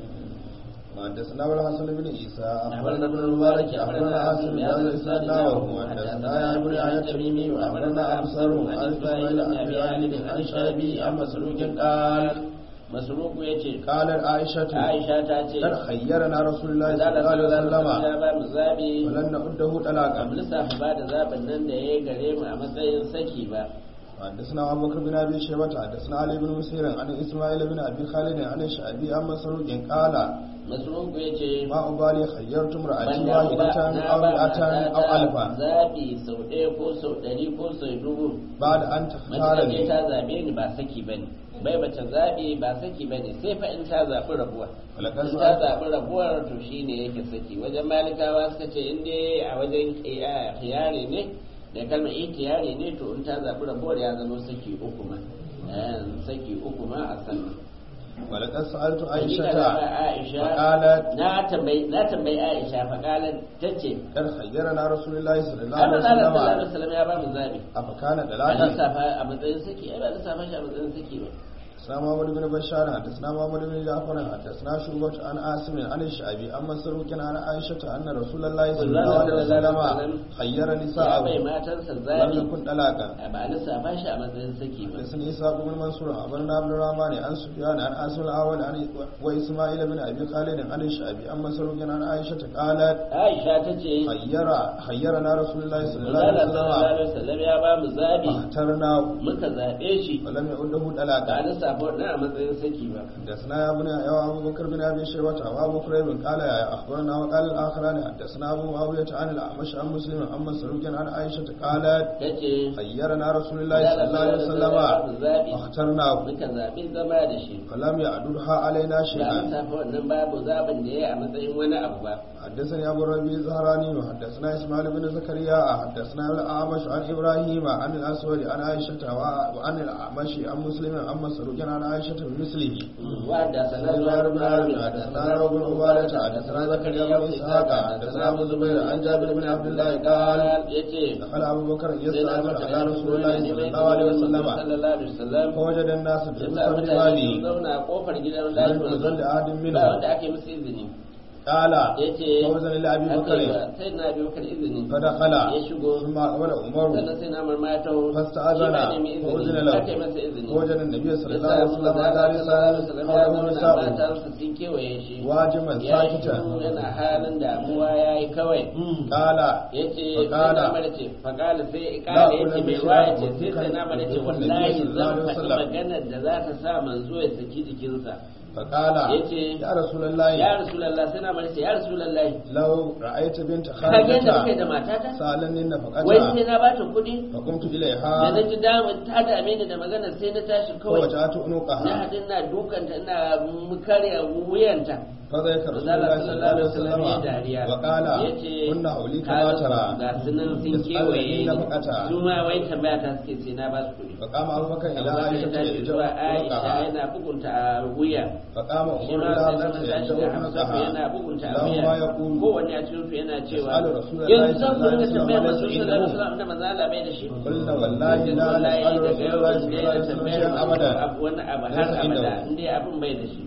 حدثنا ابو الحسن بن عيسى أخبرنا اخبرنا ابن المبارك اخبرنا عاصم بن هذا الاسناد نحوه حدثنا يا ابن يحيى التميمي واخبرنا ابصر عن اسماعيل بن ابي عامر عن الشعبي عن مسروق قال مسروق yace قالت عائشه Aisha ta ce قد خيرنا رسول الله صلى Allah الله عليه sallallahu alaihi وسلم ya ba mu zabi ولن نعده طلاقا kamar lissafa ba da zabin nan da yayi gare mu a matsayin saki ba حدثنا ابو بكر بن ابي شيبه حدثنا علي بن مسير عن اسماعيل بن ابي خالد عن الشعبي عن مسروق قال Masruq yace ما أبالي خيرت امرأتي ban damu ba واحدة na أو ba مئة أو ألفا zabi sau ɗaya ko sau ɗari ko sau dubu بعد أن mace تختارني ta zabe ni ba saki bane bai mace zabi ba saki bane sai fa in ta zabi rabuwa ولقد in ta سألت zabi rabuwar to shine yake saki wajen malikawa suka ce in dai a wajen khiyari ne da kalmar ihtiyari ne to in ta zabi rabuwar ya zama saki uku ma eh, saki uku ma a sannan ولقد سألت Hakika عائشة da Aisha فقالت na tambayi na tambayi Aisha faqalat tace قد خيرنا رسول الله صلى الله Allah عليه sallallahu alaihi وسلم wasallam ya ba mu zabi أفكان a دلالا lissafa a matsayin saki ai ba lissafa shi a matsayin saki ba حدثنا محمد بن بشار حدثنا محمد بن جعفر حدثنا شعبة عن عاصم عن الشعبي عن مسروق عن عائشة أن رسول الله صلى الله عليه وسلم خير ya bai نساءه matansa لم zabi يكن طلاقا ba a lissafa shi a matsayin saki ba حدثني إسحاق بن منصور أخبرنا عبد الرحمن عن سفيان عن عاصم الأول عن وإسماعيل بن أبي خالد عن الشعبي عن مسروق عن عائشة قالت Aisha tace خير خيرنا رسول الله صلى الله Allah عليه sallallahu وسلم alaihi wasallam ya ba mu zabi فاخترناه muka zabe shi ولم يعده ba a طلاقا lissafa wannan a matsayin saki ba حدثنا يا ابن يا ابو بكر بن ابي شيبه وابو كريب قال يا اخبرنا وقال الاخران حدثنا ابو معاويه عن الاعمش عن مسلم عن مسروق عن عائشه قالت tace خيرنا رسول الله صلى الله عليه وسلم فاخترناه muka zabi zama da shi فلم يعدها علينا ba a شيئا lissafa wannan babu zabin da ya a matsayin wani abu ba حدثني ابو الربيع الزهراني وحدثنا اسماعيل بن زكريا حدثنا الاعمش عن ابراهيم عن الاسود عن عائشه وعن الاعمش عن مسلم عن مسروق عن عائشه بمثله وحدثنا زهير بن عامر حدثنا روح بن عبادة حدثنا زكريا بن اسحاق حدثنا ابو زبير عن جابر بن عبد الله قال yace دخل ابو بكر يستأذن على رسول الله صلى الله عليه وسلم sallallahu alaihi wasallam فوجد الناس في yasa مصر mutane sun مالي zauna a kofar gidan لم lashi ينزل لأحد ba منهم wanda ake musu izini قال yace فوزن لأبي بكر sai na bi bakar izini فدخل ya shigo ثم أقبل عمر sannan sai na marma ta ho فاستأذن فوزن له aka yi masa izini فوجد النبي صلى الله yasa عليه وسلم جالسا حوله نساء sun kewaye shi واجما ya yi ساكتا yana halin damuwa ya yi kawai قال ya ce sai فقال na mara ce faƙala sai La ƙara ya ce ulama mai shi ruwa ya ya ce sai sai na mara ce dukkan wallahi Nabi zan sallallahu alaihi faɗi wasallam. maganar da za ta sa manzo ya saki jikinsa فقال yace يا رسول الله ya rasulallah sai na mara ce ya rasulallah لو رأيت بنت ka ga yadda kake خالتها da matata سألني wai sai نفقتها na bata kuɗi فقمت da na إليها ji damar ta dame ni da magana sai na tashi kawai فوجعت na عنقها haɗu ina dukanta ina karya wuyanta فذلك رسول الله صلى الله عليه وسلم وقال كن حولي كما ترى ga su nan sun kewaye ni su ma wai tambaya ta suke sai na ba su kuɗi فقام أبو بكر إلى Abubakar ya عائشة tashi zuwa Aisha عنقها yana bugunta a wuya فقام shi عمر ma إلى sai zama حفصة tashi da Hamsa عنقها yana bugunta a له wuya ما يقول kowanne a cikin su yana cewa يسأل رسول الله yanzu صلى zan الله zo عليه da وسلم tambaya وليس masu sallallahu alaihi عنده wasallam da manzo Allah bai da shi قلنا والله لا wallahi نسأل daga رسول yau الله ban صلى da الله عليه وسلم tambayar شيئا أبدا wani abu har ليس abada عنده in dai abin bai da shi ثم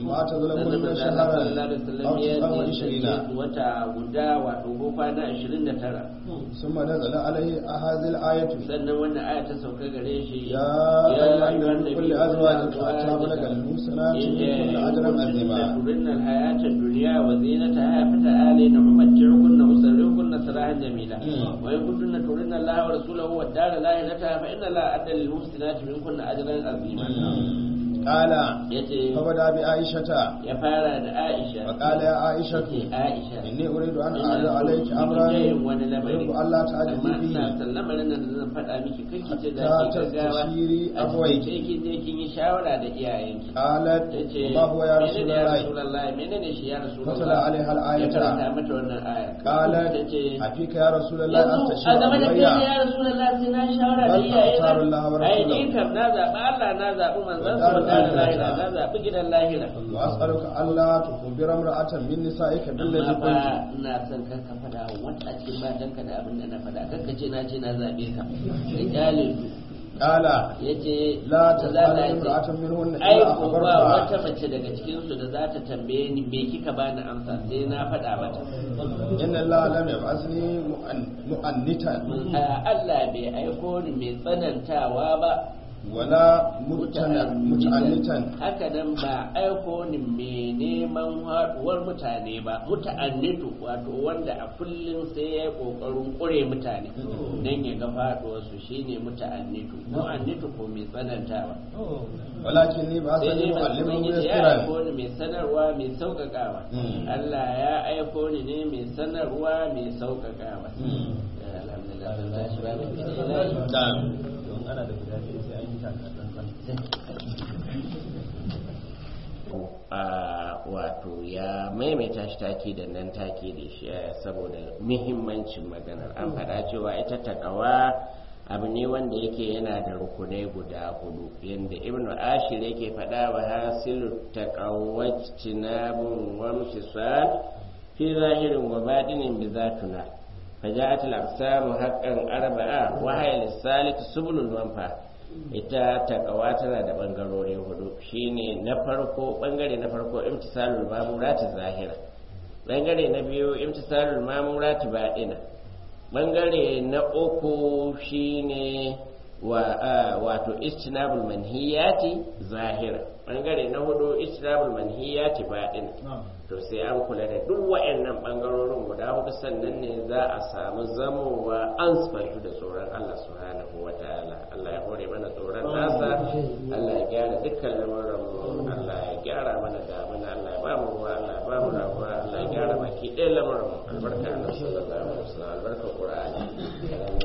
ثم اعتزلهن sannan شهرا sallallahu alaihi أو wasallam ya تسعة ce وعشرين wata guda wato ko kwana ashirin da tara ثم نزل عليه هذه الآية sannan wannan aya ta sauka gare shi يا أيها النبي قل لأزواجك حتى بلغ المحصنات منكن أجرا عظيما ترن الحياة الدنيا وزينتها فتعالين أمتعكن وأسرحكن سراحا جميلا وإن كنتن ترن الله ورسوله والدار الآخرة فإن الله أعد للمحسنات منكن أجرا عظيما قال yace فبدا بعائشة ya fara da Aisha وقال يا عائشة yace Aisha إني أريد أن أعرض عليك أمرا wani lamari يجب ألا تعجبي amma به ina san lamarin nan da zan faɗa miki kake ce da حتى ki gaggawa تستشيري a أبويك cikin kin je kin yi shawara da iyayenki قالت yace وما هو يا رسول menene ya الله Rasulullah menene shi ya Rasulullah فصلى عليها ya الآية karanta mata wannan aya قالت tace أفيك يا رسول الله أن yanzu a تشير game da kai أبويا ya Rasulullah sai na shawara da بل iyaye أختار الله ai ورسوله ni kam na zaɓi Allah na zaɓi manzon sa والدار da lahira الآخرة. na zaɓi gidan lahira وأسألك ألا تخبر امرأة من نسائك بالذي amma قلت fa ina son kar ka faɗa wa wata a cikin matanka da abin da na faɗa kar ka ce na ce na zaɓe ka da kyale su قال yace لا za تسأل ta امرأة منهن ai إلا ko ba أخبرتها wata mace daga cikin su da za ta tambaye ni me kika bani amsa sai na faɗa mata إن الله لم يبعثني مؤن- مؤنتا Allah bai aiko ni mai tsanantawa ba ولا متن- متعنتا haka nan ba aiko ni mai neman haɗuwar mutane ba muta'annitu wato wanda a kullum sai ya yi ƙoƙarin ƙure mutane don ya ga faɗuwarsu shine muta'annitu mu'annitu ko mai tsanantawa ولكني sai بعثني dai masu معلما ubangiji ya ميسرا aiko ni mai sanarwa mai sauƙaƙawa Mm. Allah ya aiko ni ne mai sanarwa mai sauƙaƙawa Eh, alhamdulillah sun tashi ba mai fiye نعم don ana da guda biyu sai an yi takatsantsan a wato ya maimaita shi take da nan take da shi eh, saboda muhimmancin maganar an faɗa cewa ita takawa abu ne wanda yake yana da rukunai guda hudu yadda ibnu ashir yake faɗa wa hasilu taqawwajtinabun wa mshisal fi zahirin wa batinin bi zatuna فجاءت الأقسام حقا أربعة وهي للسالك سبل المنفى ita takawa tana da bangarori hudu shine na farko bangare na farko imtisalul mamurati zahira bangare na biyu imtisalul mamurati baɗina bangare na uku shine wa wato istinabul manhiyati zahira bangare na hudu istinabul manhiyati baɗina to sai an kula da duk wayannan bangarorin guda hudu sannan ne za a samu zamowa an sifantu da tsoron Allah subhanahu wataala Allah ya hore mana tsoron nasa Allah ya gyara dukkan lamuran mu Allah ya gyara mana damuna Allah ya ba mu ruwa Allah ya ba mu rabuwa Allah ya gyara baki ɗaya lamuran mu albarka Allah sallallahu alaihi wasallam albarka Qur'ani